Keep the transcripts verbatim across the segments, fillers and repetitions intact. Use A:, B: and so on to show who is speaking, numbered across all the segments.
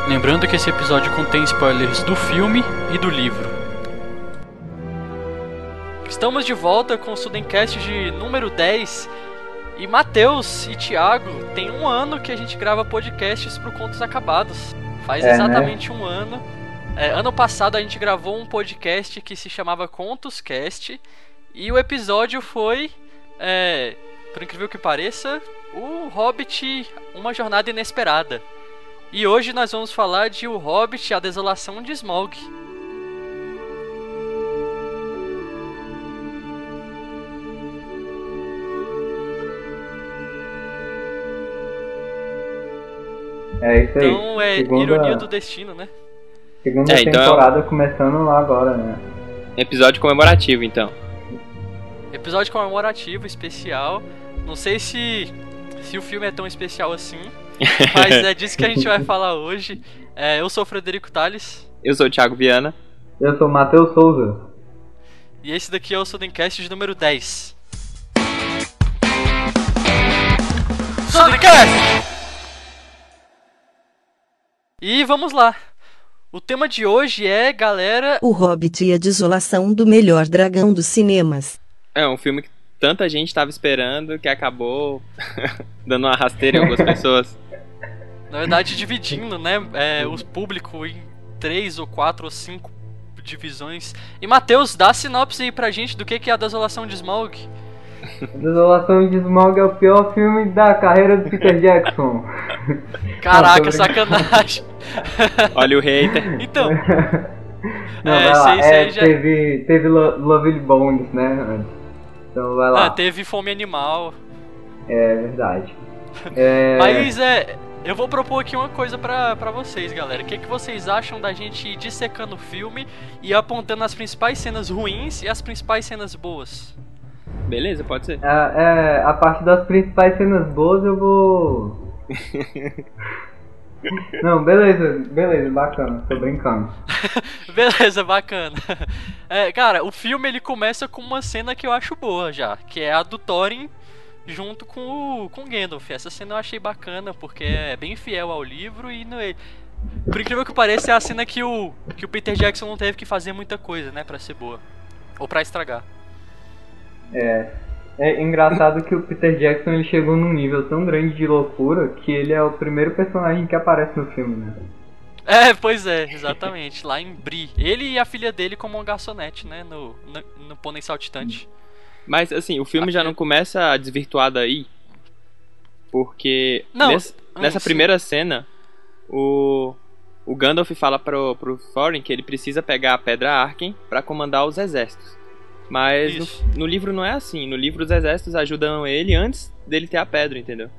A: Lembrando que esse episódio contém spoilers do filme e do livro. Estamos de volta com o Sudencast de número dez. E Matheus e Thiago, tem um ano que a gente grava podcasts pro Contos Acabados. Faz
B: é,
A: exatamente
B: né?
A: um ano. É, ano passado a gente gravou um podcast que se chamava Contos Cast. E o episódio foi, é, por incrível que pareça, o Hobbit, Uma Jornada Inesperada. E hoje nós vamos falar de O Hobbit, A Desolação de Smaug.
B: É isso aí.
A: Então é
B: segunda,
A: ironia do destino, né?
B: Segunda
C: é, então
B: temporada começando lá agora, né?
C: Episódio comemorativo, então.
A: Episódio comemorativo, especial. Não sei se, se o filme é tão especial assim, mas é disso que a gente vai falar hoje. É, eu sou o Frederico Tales.
C: Eu sou o Thiago Viana.
B: Eu sou o Matheus Souza.
A: E esse daqui é o Sudencast de número dez. Sudencast! E vamos lá. O tema de hoje é, galera...
D: O Hobbit e a Desolação do Melhor Dragão dos Cinemas.
C: É um filme que tanta gente estava esperando que acabou dando uma rasteira em algumas pessoas.
A: Na verdade, dividindo, né, é, o público em três ou quatro ou cinco divisões. E Matheus, dá a sinopse aí pra gente do que que é A Desolação de Smaug.
B: A Desolação de Smaug é o pior filme da carreira do Peter Jackson.
A: Caraca,
B: Não,
A: sacanagem.
C: Olha o hater.
A: Então,
B: Não,
A: é,
B: vai lá.
A: sei,
B: É,
A: sei, já...
B: teve, teve Lo- Lovely Bones, né, antes. Então vai lá.
A: Ah, teve Fome Animal.
B: É verdade. É...
A: Mas é, eu vou propor aqui uma coisa pra, pra vocês, galera. O que, que vocês acham da gente ir dissecando o filme e apontando as principais cenas ruins e as principais cenas boas?
C: Beleza, pode ser.
B: É, é, a parte das principais cenas boas eu vou... Não, beleza, beleza, bacana, tô brincando.
A: Beleza, bacana. É, cara, o filme ele começa com uma cena que eu acho boa já, que é a do Thorin junto com o com Gandalf. Essa cena eu achei bacana porque é bem fiel ao livro e no, por incrível que pareça é a cena que o que o Peter Jackson não teve que fazer muita coisa, né, pra ser boa ou pra estragar.
B: É, é engraçado que o Peter Jackson ele chegou num nível tão grande de loucura que ele é o primeiro personagem que aparece no filme, né?
A: É, pois é, exatamente, lá em Bree. Ele e a filha dele como uma garçonete, né, no, no, no Pônei Saltitante.
C: Mas assim, o filme
A: a
C: já
A: filha...
C: não começa a desvirtuar daí, porque
A: não,
C: nessa,
A: hum,
C: nessa
A: sim.
C: primeira cena, o, o Gandalf fala pro, pro Thorin que ele precisa pegar a Pedra Arken pra comandar os exércitos. Mas no, no livro não é assim. No livro os exércitos ajudam ele antes dele ter a pedra, entendeu?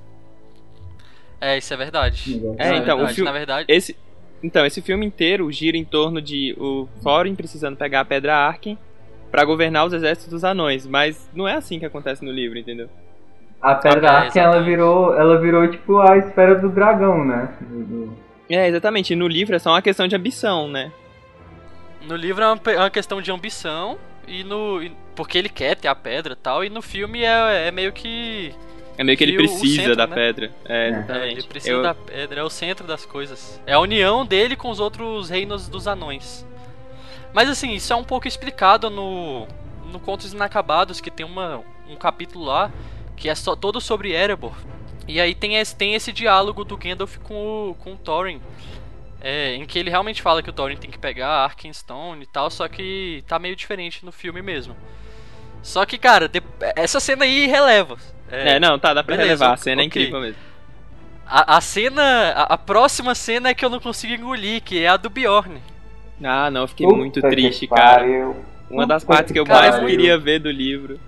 A: É, isso é verdade.
C: É,
A: isso
C: então,
A: verdade.
C: o filme,
A: na verdade...
C: esse, então, esse filme inteiro gira em torno de o Thorin precisando pegar a Pedra Arken pra governar os exércitos dos anões. Mas não é assim que acontece no livro, entendeu?
B: A Pedra
A: Ah, é,
B: Arken, ela virou, ela virou tipo a esfera do dragão, né?
C: É, exatamente. E no livro é só uma questão de ambição, né?
A: No livro é uma, é uma questão de ambição. E no. Porque ele quer ter a pedra e tal. E no filme é, é meio que.
C: É meio que ele
A: o- o
C: precisa
A: centro,
C: da
A: né?
C: pedra. É,
B: É.
C: exatamente.
A: É, ele precisa
C: Eu-
A: da pedra, é o centro das coisas. É a união dele com os outros reinos dos anões. Mas assim, isso é um pouco explicado no. No Contos Inacabados, que tem uma, um capítulo lá que é só, todo sobre Erebor. E aí tem esse, tem esse diálogo do Gandalf com o, com o Thorin. É, em que ele realmente fala que o Thorin tem que pegar a Arkenstone e tal, só que tá meio diferente no filme mesmo. Só que, cara, de- essa cena aí releva.
C: É, não, tá, dá pra
A: beleza,
C: relevar. A cena é
A: ok.
C: incrível mesmo.
A: A, a cena, a, a próxima cena é que eu não consigo engolir, que é a do Bjorn.
C: Ah, não, eu fiquei
B: Puta
C: muito
B: que
C: triste, cara.
B: pariu.
C: Uma das
B: Puta
C: partes que eu
A: que
C: mais
A: pariu.
C: queria ver do livro.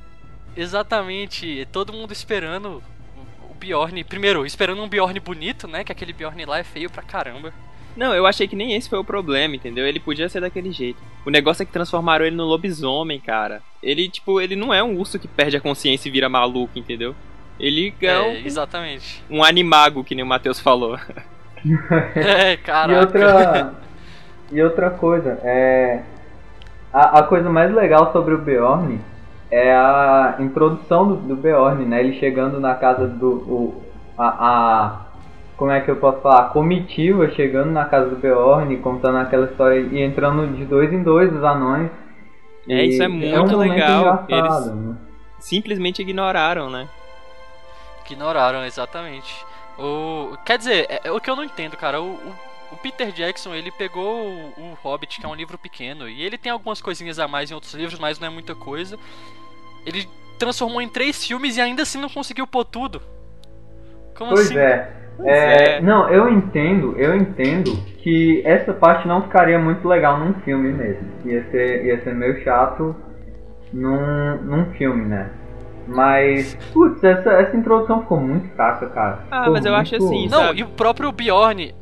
A: Exatamente, todo mundo esperando o Bjorn. Primeiro, esperando um Bjorn bonito, né? Que aquele Bjorn lá é feio pra caramba.
C: Não, eu achei que nem esse foi o problema, entendeu? Ele podia ser daquele jeito. O negócio é que transformaram ele no lobisomem, cara. Ele, tipo, ele não é um urso que perde a consciência e vira maluco, entendeu? Ele é,
A: É,
C: um,
A: exatamente.
C: um animago, que nem o Matheus falou.
A: É,
B: E
A: caraca.
B: outra, e outra coisa, é a, a coisa mais legal sobre o Bjorn é a introdução do, do Bjorn, né? Ele chegando na casa do o, a, a como é que eu posso falar, comitiva chegando na casa do Bjorn, contando aquela história e entrando de dois em dois os anões.
C: É, isso é muito
B: é um
C: legal.
B: Eles
C: né? simplesmente ignoraram, né?
A: Ignoraram, exatamente. O, quer dizer, é, é o que eu não entendo, cara. O, o, o Peter Jackson, ele pegou o, o Hobbit, que é um livro pequeno, e ele tem algumas coisinhas a mais em outros livros, mas não é muita coisa. Ele transformou em três filmes e ainda assim não conseguiu pôr tudo. Como
B: pois
A: assim?
B: É. É, é. Não, eu entendo, eu entendo que essa parte não ficaria muito legal num filme mesmo. Ia ser, ia ser meio chato num, num filme, né? Mas, putz, essa, essa introdução ficou muito fraca, cara.
C: Ah,
B: ficou
C: mas eu
B: muito...
C: acho assim,
A: Não,
C: sabe?
A: e o próprio Bjorn,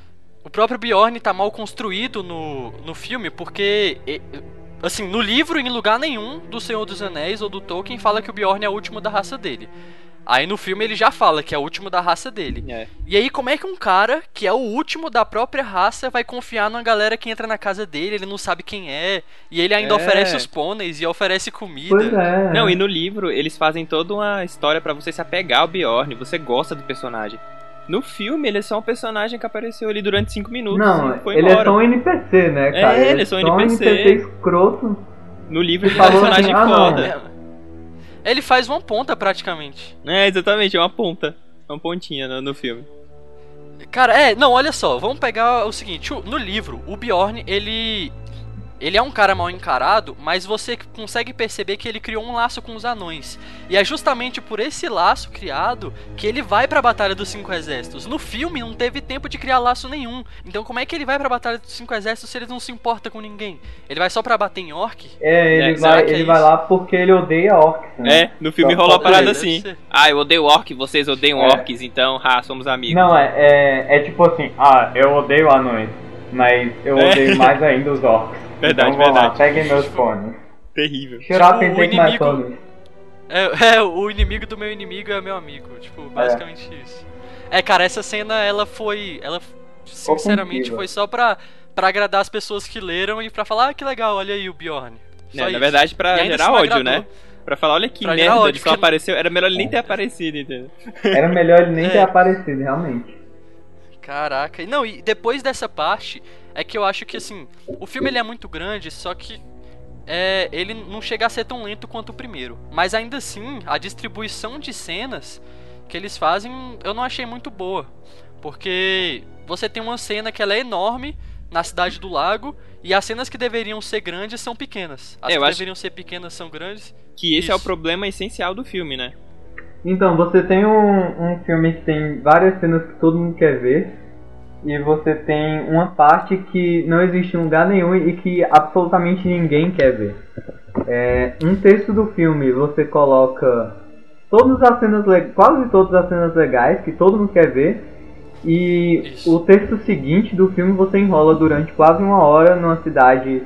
A: o próprio Bjorn tá mal construído no, no filme, porque, assim, no livro, em lugar nenhum do Senhor dos Anéis ou do Tolkien fala que o Bjorn é o último da raça dele. Aí no filme ele já fala que é o último da raça dele.
C: É.
A: E aí como é que um cara que é o último da própria raça vai confiar numa galera que entra na casa dele, ele não sabe quem é, e ele ainda
C: É.
A: oferece os pôneis e oferece comida.
B: Pois é.
C: Não, e no livro eles fazem toda uma história pra você se apegar ao Bjorn, você gosta do personagem. No filme ele é só um personagem que apareceu ali durante cinco minutos
B: Não,
C: e foi
B: ele
C: embora.
B: é só um N P C, né, cara?
C: É, ele é só um N P C.
B: N P C escroto.
C: No livro ele é um
B: Falou
C: personagem
B: assim, ah, não.
C: foda.
A: Ele faz uma ponta praticamente.
C: É, exatamente, é uma ponta. É uma pontinha no, no filme.
A: Cara, é, não, olha só, vamos pegar o seguinte, o- no livro, o Bjorn, ele ele é um cara mal encarado, mas você consegue perceber que ele criou um laço com os anões. E é justamente por esse laço criado que ele vai pra Batalha dos Cinco Exércitos. No filme não teve tempo de criar laço nenhum. Então como é que ele vai pra Batalha dos Cinco Exércitos se ele não se importa com ninguém? Ele vai só pra bater em orc?
B: É, ele,
C: É,
A: será
B: vai,
A: que é
B: ele vai
A: isso?
B: lá porque ele odeia orcs, né?
C: É, no filme
B: Só
C: rola uma
B: pode-
C: parada
A: deve
C: assim.
A: ser.
C: Ah, eu odeio orc, vocês odeiam
B: É.
C: orcs, então, ah, somos amigos.
B: Não, é, é, é tipo assim, ah, eu odeio anões, mas eu
C: É.
B: odeio mais ainda os orcs.
C: Verdade,
B: então, vamos lá,
C: verdade.
B: peguem meus fones.
C: Terrível.
B: Chorar
A: Tipo, o
B: pensei que mais
A: inimigo-
B: fones.
A: É, é, o inimigo do meu inimigo é meu amigo. Tipo, basicamente isso. É, cara, essa cena, ela foi. Ela, sinceramente,
B: Ofensiva.
A: foi só pra, pra agradar as pessoas que leram e pra falar, ah, que legal, olha aí o Bjorn. Só
C: É, na
A: isso.
C: verdade, pra
A: E ainda
C: gerar
A: assim não
C: ódio,
A: agradou.
C: né? Pra falar, olha que
A: Pra gerar
C: merda,
A: ódio,
C: ele só
A: porque-
C: apareceu. Era melhor ele nem ter aparecido, entendeu?
B: Era melhor ele nem
A: É.
B: ter aparecido, realmente.
A: Caraca. E não, e depois dessa parte, é que eu acho que, assim, o filme ele é muito grande, só que é, ele não chega a ser tão lento quanto o primeiro. Mas ainda assim, a distribuição de cenas que eles fazem, eu não achei muito boa. Porque você tem uma cena que ela é enorme na cidade do lago, e as cenas que deveriam ser grandes são pequenas. As
C: É, eu
A: que
C: acho-
A: deveriam ser pequenas são grandes.
C: Que esse é o
A: Isso.
C: problema essencial do filme, né?
B: Então, você tem um, um filme que tem várias cenas que todo mundo quer ver, e você tem uma parte que não existe em lugar nenhum e que absolutamente ninguém quer ver. É, um terço do filme você coloca todas as cenas le- quase todas as cenas legais que todo mundo quer ver, e
A: Isso.
B: o terço seguinte do filme você enrola durante quase uma hora numa cidade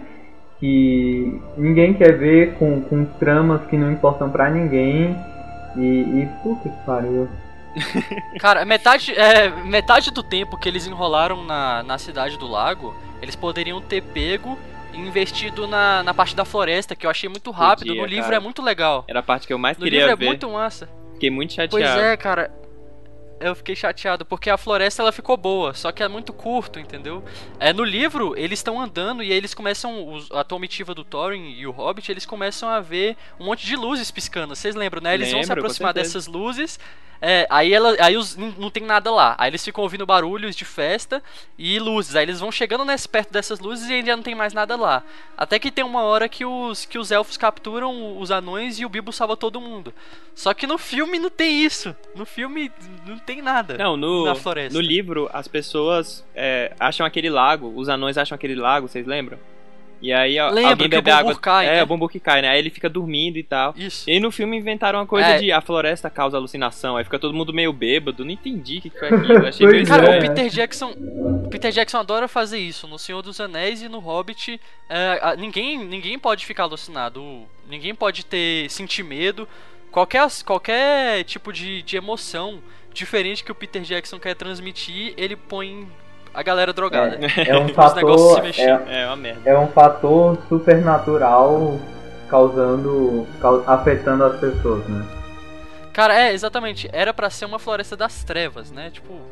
B: que ninguém quer ver, com, com tramas que não importam pra ninguém. E, e puta que pariu.
A: Cara, metade, é, metade do tempo que eles enrolaram na, na cidade do lago, eles poderiam ter pego e investido na, na parte da floresta, que eu achei muito rápido.
C: Podia,
A: no livro
C: cara.
A: é muito legal.
C: Era a parte que eu mais
A: No
C: queria
A: livro é
C: ver.
A: muito massa.
C: Fiquei muito chateado.
A: Pois é, cara. Eu fiquei chateado, porque a floresta ela ficou boa, só que é muito curto, entendeu? É, no livro, eles estão andando e aí eles começam, os, a comitiva do Thorin e o Hobbit, eles começam a ver um monte de luzes piscando, vocês lembram, né? Eles vão se
C: Lembro, com
A: aproximar
C: certeza.
A: dessas luzes, é, aí, ela, aí os, não não tem nada lá, aí eles ficam ouvindo barulhos de festa e luzes, aí eles vão chegando nesse, perto dessas luzes e ainda não tem mais nada lá. Até que tem uma hora que os, que os elfos capturam os anões e o Bilbo salva todo mundo. Só que no filme não tem isso, no filme não tem nada.
C: Não, no,
A: na floresta.
C: no livro as pessoas é, acham aquele lago, os anões acham aquele lago, vocês lembram? E aí ó,
A: Lembro
C: alguém
A: que o
C: bebe água.
A: Bombur cai,
C: é,
A: né?
C: o Bombur que cai, né? Aí ele fica dormindo e tal.
A: Isso.
C: E aí no filme inventaram uma coisa
A: É.
C: de a floresta causa alucinação. Aí fica todo mundo meio bêbado. Não entendi o que, que foi aquilo. Achei meio
B: Pois
A: Cara,
C: estranho.
A: o
B: É.
A: Peter Jackson, o Peter Jackson adora fazer isso. No Senhor dos Anéis e no Hobbit, é, a- ninguém, ninguém pode ficar alucinado. O- Ninguém pode ter sentir medo. Qualquer, qualquer tipo de, de emoção diferente que o Peter Jackson quer transmitir, ele põe a galera drogada.
B: É um
A: Os negócios se
B: fator.
A: mexendo.
B: É,
C: É uma merda.
B: é um fator supernatural causando. cau- afetando as pessoas, né?
A: Cara, é, exatamente. Era pra ser uma floresta das trevas, né? Tipo,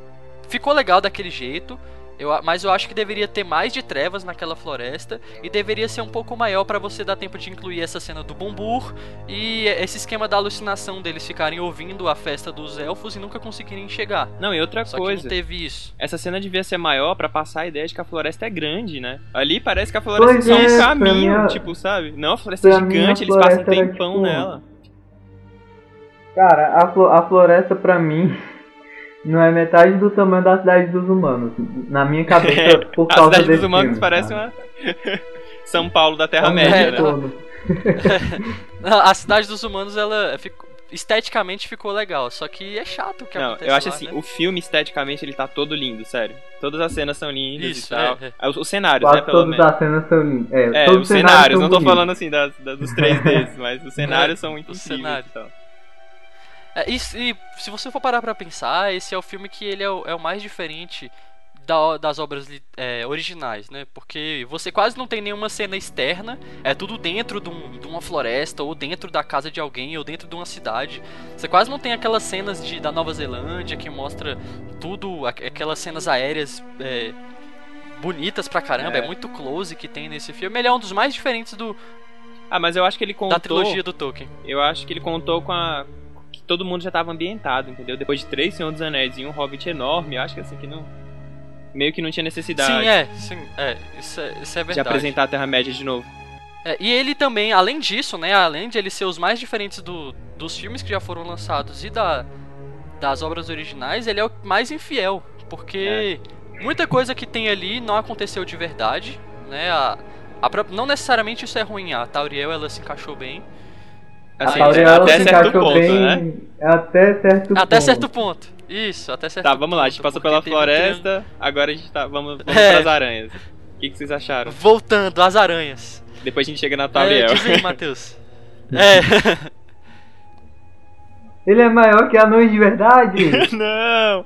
A: ficou legal daquele jeito. Eu, mas eu acho que deveria ter mais de trevas naquela floresta e deveria ser um pouco maior pra você dar tempo de incluir essa cena do Bumbur e esse esquema da alucinação deles ficarem ouvindo a festa dos elfos e nunca conseguirem chegar.
C: Não, e outra
A: Só
C: coisa,
A: que não teve isso.
C: Essa cena devia ser maior pra passar a ideia de que a floresta é grande, né? Ali parece que a floresta
B: Pois
C: é só
B: é,
C: um
B: pra
C: caminho,
B: mim,
C: tipo, sabe? Não, a floresta é
B: pra mim, a
C: gigante, eles passam um
B: floresta era,
C: tempão
B: tipo,
C: nela.
B: Cara, a, flo- a floresta pra mim não é metade do tamanho da cidade dos humanos. Na minha cabeça, por
C: A
B: causa
C: cidade
B: desse
C: dos humanos
B: filme,
C: parece
B: cara.
C: uma São Paulo da
B: É um
C: Terra-média, né?
B: todo.
A: A cidade dos humanos, ela ficou, esteticamente ficou legal, só que é chato o que
C: Não,
A: acontece
C: eu acho
A: lá,
C: assim,
A: né?
C: o filme esteticamente ele tá todo lindo, sério. Todas as cenas são lindas
A: Isso,
C: e tal.
A: é,
C: Ah, Os, os cenários,
B: Quase
C: né, pelo
B: todas
C: menos.
B: as cenas são lindas. É,
C: É,
B: todos
C: os cenários,
B: são
C: não tô
B: bonitos.
C: falando assim das, das- dos três Ds, mas os cenários são muito
A: Os
C: incríveis
A: cenários.
C: e tal.
A: É, e, e se você for parar pra pensar, esse é o filme que ele é o, é o mais diferente da- das obras li- é, originais, né? Porque você quase não tem nenhuma cena externa, é tudo dentro de, um- de uma floresta, ou dentro da casa de alguém, ou dentro de uma cidade. Você quase não tem aquelas cenas de, da Nova Zelândia que mostra tudo, aqu- aquelas cenas aéreas é, bonitas pra caramba, é.
C: É.
A: muito close que tem nesse filme. Ele é um dos mais diferentes do,
C: Ah, mas eu acho que ele contou...
A: da trilogia do Tolkien.
C: Eu acho que ele contou com a... que todo mundo já tava ambientado, entendeu? Depois de três Senhor dos Anéis e um Hobbit enorme, eu acho que assim, que não... meio que não tinha necessidade
A: Sim, é, sim, é, isso é, isso é
C: de
A: verdade.
C: apresentar a Terra-média de novo.
A: É, e ele também, além disso, né, além de ele ser os mais diferentes do, dos filmes que já foram lançados e da, das obras originais, ele é o mais infiel, porque muita coisa que tem ali não aconteceu de verdade, né, a, a, pró- não necessariamente isso é ruim, a Tauriel, ela se encaixou bem,
B: A
C: Assim,
B: Tauriel, ela
C: até
B: se
C: certo
B: encaixou
C: ponto,
B: bem
C: né?
B: até certo ponto.
A: até certo ponto, isso, até certo
C: Tá,
A: ponto.
C: vamos lá, a gente passou
A: porque
C: pela
A: teve um
C: floresta, agora a gente tá... Vamos, vamos
A: É.
C: pras aranhas. O que, que vocês acharam?
A: triângulo. Voltando, as aranhas.
C: Depois a gente chega na
A: É,
C: Tauriel.
A: diz aí, Matheus. É,
B: Ele é maior que anões de verdade?
C: Não!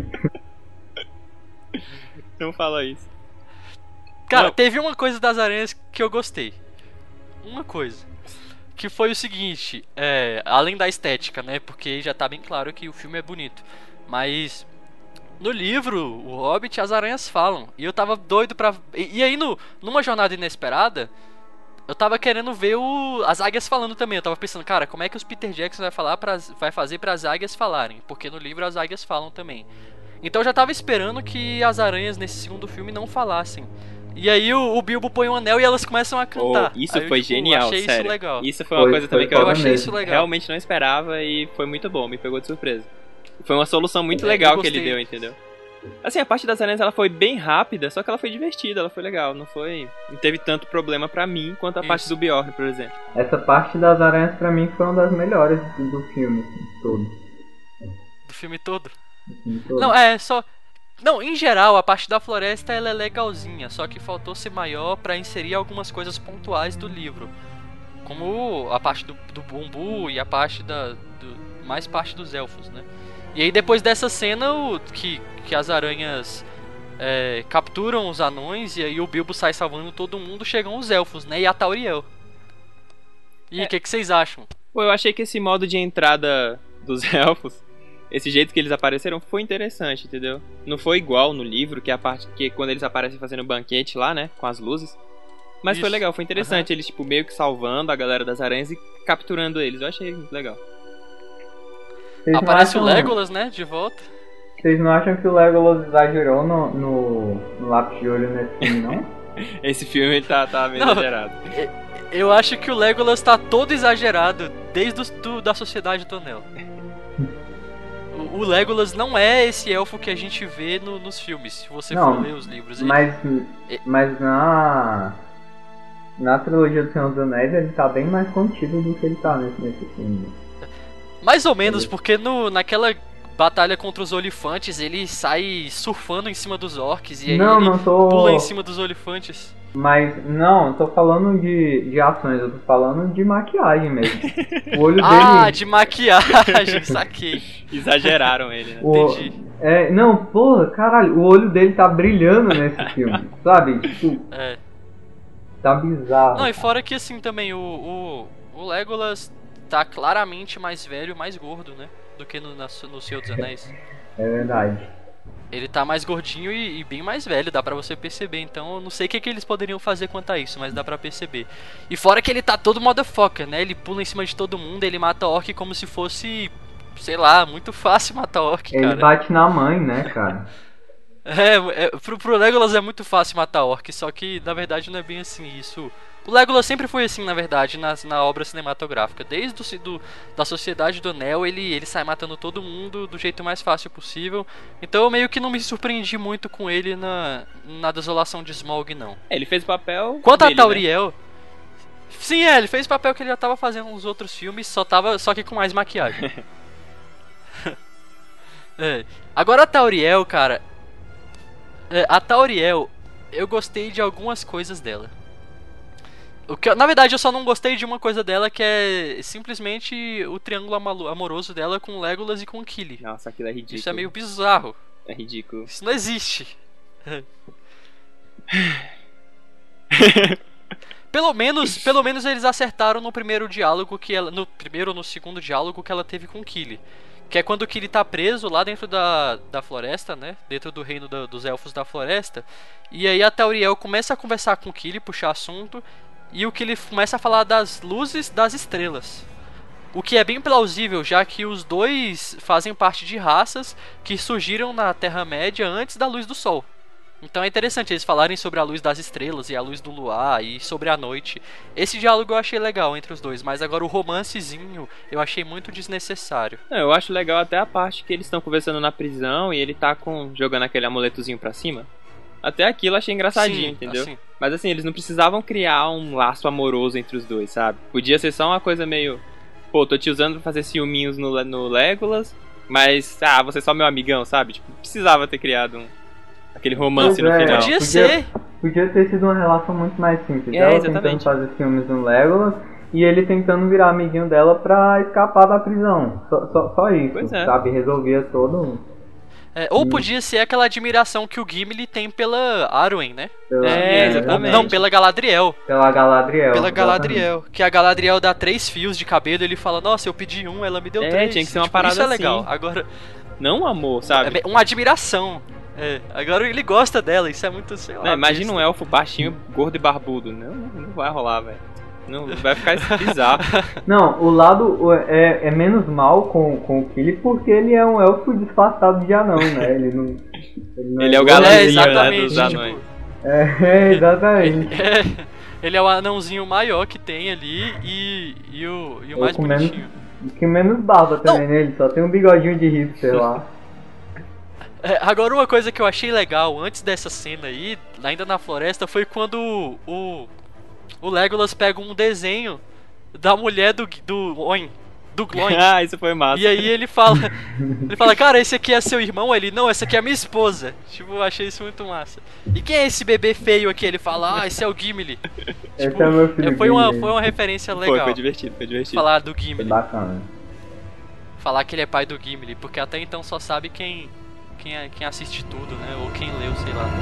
C: Não fala isso.
A: cara,
C: Não.
A: teve uma coisa das aranhas que eu gostei. Uma coisa. Que foi o seguinte, é, além da estética, né? Porque já tá bem claro que o filme é bonito. Mas no livro, o Hobbit, as aranhas falam. E eu tava doido pra. E, e aí, no, numa jornada inesperada, eu tava querendo ver o, as águias falando também. Eu tava pensando, cara, como é que os Peter Jackson vai, falar pras, vai fazer pras águias falarem? Porque no livro as águias falam também. Então eu já tava esperando que as aranhas nesse segundo filme não falassem. E aí o, o Bilbo põe um anel e elas começam a
C: Oh,
A: cantar.
C: isso
A: Aí eu,
C: foi
A: tipo,
C: genial,
A: achei
C: sério.
A: isso legal.
C: Isso foi uma
B: Foi-
C: coisa
B: foi
C: também que eu,
A: Eu
B: foda
A: achei
B: mesmo.
A: isso legal.
C: realmente não esperava e foi muito bom, me pegou de surpresa. Foi uma solução muito
A: É,
C: legal
A: eu
C: que ele
A: gostei.
C: deu, entendeu? Assim, a parte das aranhas ela foi bem rápida, só que ela foi divertida, ela foi legal, não foi, não teve tanto problema pra mim quanto a parte
A: Isso.
C: do Bjorn, por exemplo.
B: Essa parte das aranhas pra mim foi uma das melhores do, do filme, assim, todo.
A: Do filme todo.
B: do filme todo.
A: Não, é só. Não, em geral, a parte da floresta ela é legalzinha, só que faltou ser maior pra inserir algumas coisas pontuais do livro. Como a parte do, do Bumbu e a parte da. Do, mais parte dos elfos, né? E aí depois dessa cena o, que, que as aranhas é, capturam os anões e aí o Bilbo sai salvando todo mundo, chegam os elfos, né? E a Tauriel. E o
C: É.
A: que, que vocês acham?
C: Pô, eu achei que esse modo de entrada dos elfos, esse jeito que eles apareceram, foi interessante, entendeu? Não foi igual no livro, que é a parte que quando eles aparecem fazendo banquete lá, né? Com as luzes. Mas foi
A: Isso.
C: legal, foi interessante. Eles, tipo, meio que salvando a galera das aranhas e capturando eles. Eu achei legal.
B: Vocês não
A: Aparece o
B: acham-
A: Legolas, né? De volta.
B: Vocês não acham que o Legolas exagerou no, no, no lápis de olho nesse filme, não?
C: Esse filme ele tá, tá meio
A: Não.
C: exagerado.
A: Eu acho que o Legolas tá todo exagerado desde os, do, da Sociedade do Anel. O, o Legolas não é esse elfo que a gente vê no- nos filmes, se você
B: Não,
A: for ler os livros. Ele-
B: Mas, mas na, na trilogia do Senhor dos Anéis ele tá bem mais contido do que ele tá nesse, nesse filme.
A: Mais ou menos, porque no, naquela batalha contra os olifantes ele sai surfando em cima dos orcs e aí
B: Não,
A: ele
B: não tô...
A: pula em cima dos olifantes.
B: Mas, não, eu tô falando de, de ações, eu tô falando de maquiagem mesmo. O olho
A: Ah,
B: dele...
A: de maquiagem, saquei.
C: Exageraram ele, né?
B: o,
A: entendi.
B: é, não, porra, caralho, o olho dele tá brilhando nesse filme, sabe? Tipo,
A: É.
B: tá bizarro.
A: Não, e fora que assim também, o, o, o Legolas tá claramente mais velho, mais gordo, né? Do que no, na, no Senhor dos Anéis.
B: É verdade.
A: Ele tá mais gordinho e, e bem mais velho, dá pra você perceber. Então eu não sei o que, que eles poderiam fazer quanto a isso, mas dá pra perceber. E fora que ele tá todo motherfucker, né? Ele pula em cima de todo mundo, ele mata orc como se fosse, sei lá, muito fácil matar orc,
B: Ele
A: cara.
B: bate na mãe, né, cara?
A: É, é pro, pro Legolas é muito fácil matar orc, só que na verdade não é bem assim isso. O Legolas sempre foi assim, na verdade, na, na obra cinematográfica. Desde do, do, da Sociedade do Anel, ele, ele sai matando todo mundo do jeito mais fácil possível. Então eu meio que não me surpreendi muito com ele na, na Desolação de Smaug, não.
C: É, ele fez o papel
A: Quanto
C: dele,
A: a Tauriel... Né? Sim, é, ele fez o papel que ele já tava fazendo nos outros filmes, só, tava, só que com mais maquiagem. É. Agora a Tauriel, cara... É, a Tauriel, eu gostei de algumas coisas dela. O que, na verdade, eu só não gostei de uma coisa dela, que é simplesmente o triângulo amoroso dela com o Legolas e com o Kili.
C: Nossa, aquilo é ridículo.
A: Isso é meio bizarro.
C: É ridículo.
A: Isso não existe. Pelo menos, pelo menos eles acertaram no primeiro diálogo que ela, no primeiro ou no segundo diálogo que ela teve com o Kili. Que é quando o Kili tá preso lá dentro da, da floresta, né? Dentro do reino da, dos elfos da floresta. E aí a Tauriel começa a conversar com o Kili, puxar assunto. E o Kili começa a falar das luzes das estrelas. O que é bem plausível, já que os dois fazem parte de raças que surgiram na Terra-média antes da luz do Sol. Então é interessante eles falarem sobre a luz das estrelas e a luz do luar e sobre a noite. Esse diálogo eu achei legal entre os dois, mas agora o romancezinho eu achei muito desnecessário.
C: Não, eu acho legal até a parte que eles estão conversando na prisão e ele tá com, jogando aquele amuletozinho pra cima. Até aquilo eu achei engraçadinho,
A: Sim,
C: entendeu?
A: Assim.
C: Mas assim, eles não precisavam criar um laço amoroso entre os dois, sabe? Podia ser só uma coisa meio... Pô, tô te usando pra fazer ciúminhos no, no Legolas, mas, ah, você é só meu amigão, sabe? Tipo, precisava ter criado um, aquele romance
B: Pois
C: no
B: é,
C: final.
A: Podia
B: podia,
A: ser.
B: Podia ter sido uma relação muito mais simples.
C: É,
B: Ela
C: exatamente.
B: tentando fazer filmes no Legolas e ele tentando virar amiguinho dela pra escapar da prisão. Só, só, só isso,
C: Pois é.
B: sabe? Resolvia todo...
A: É, ou podia ser aquela admiração que o Gimli tem pela Arwen, né?
B: Pela,
C: É, exatamente.
A: Não, pela Galadriel.
B: Pela Galadriel.
A: Pela
B: exatamente.
A: Galadriel. Que a Galadriel dá três fios de cabelo e ele fala, nossa, eu pedi um, ela me deu
C: É,
A: três.
C: tinha que ser uma
A: Tipo,
C: parada
A: isso é legal.
C: assim.
A: Agora,
C: Não amor, sabe?
A: é uma admiração. É, agora ele gosta dela, isso é muito, sei lá.
C: Não, imagina um
A: besta.
C: elfo baixinho, gordo e barbudo. Não, não vai rolar, velho. Não, vai ficar bizarro.
B: Não, o lado o- é, é menos mal com, com o Kili porque ele é um elfo disfarçado de anão, né? Ele não... Ele, não
C: Ele é o
B: igual-
A: É,
C: galãzinho, né,
A: exatamente.
C: dos
A: tipo,
C: anões.
B: É, é, exatamente.
A: é, ele é o anãozinho maior que tem ali e, e o, e o
B: Ou
A: mais
B: com menos-
A: bonitinho.
B: Que menos barba também nele, só tem um bigodinho de hipster lá.
A: É, agora uma coisa que eu achei legal antes dessa cena aí, ainda na floresta, foi quando o, o Legolas pega um desenho da mulher do do Oin, do Gloin.
C: Ah, isso foi massa.
A: E aí ele fala, ele fala, cara, esse aqui é seu irmão? Ele, não, essa aqui é a minha esposa. Tipo, eu achei isso muito massa. E quem é esse bebê feio aqui? Ele fala, ah, esse é o Gimli.
B: Esse
A: Tipo,
B: é o meu filho.
A: é, foi uma,
B: Gimli.
A: foi uma referência
C: Foi,
A: legal.
C: foi divertido, foi divertido.
A: Falar do
B: Foi
A: Gimli.
B: bacana.
A: Falar que ele é pai do Gimli, porque até então só sabe quem, quem, é- quem assiste tudo, né? Ou quem leu, sei lá.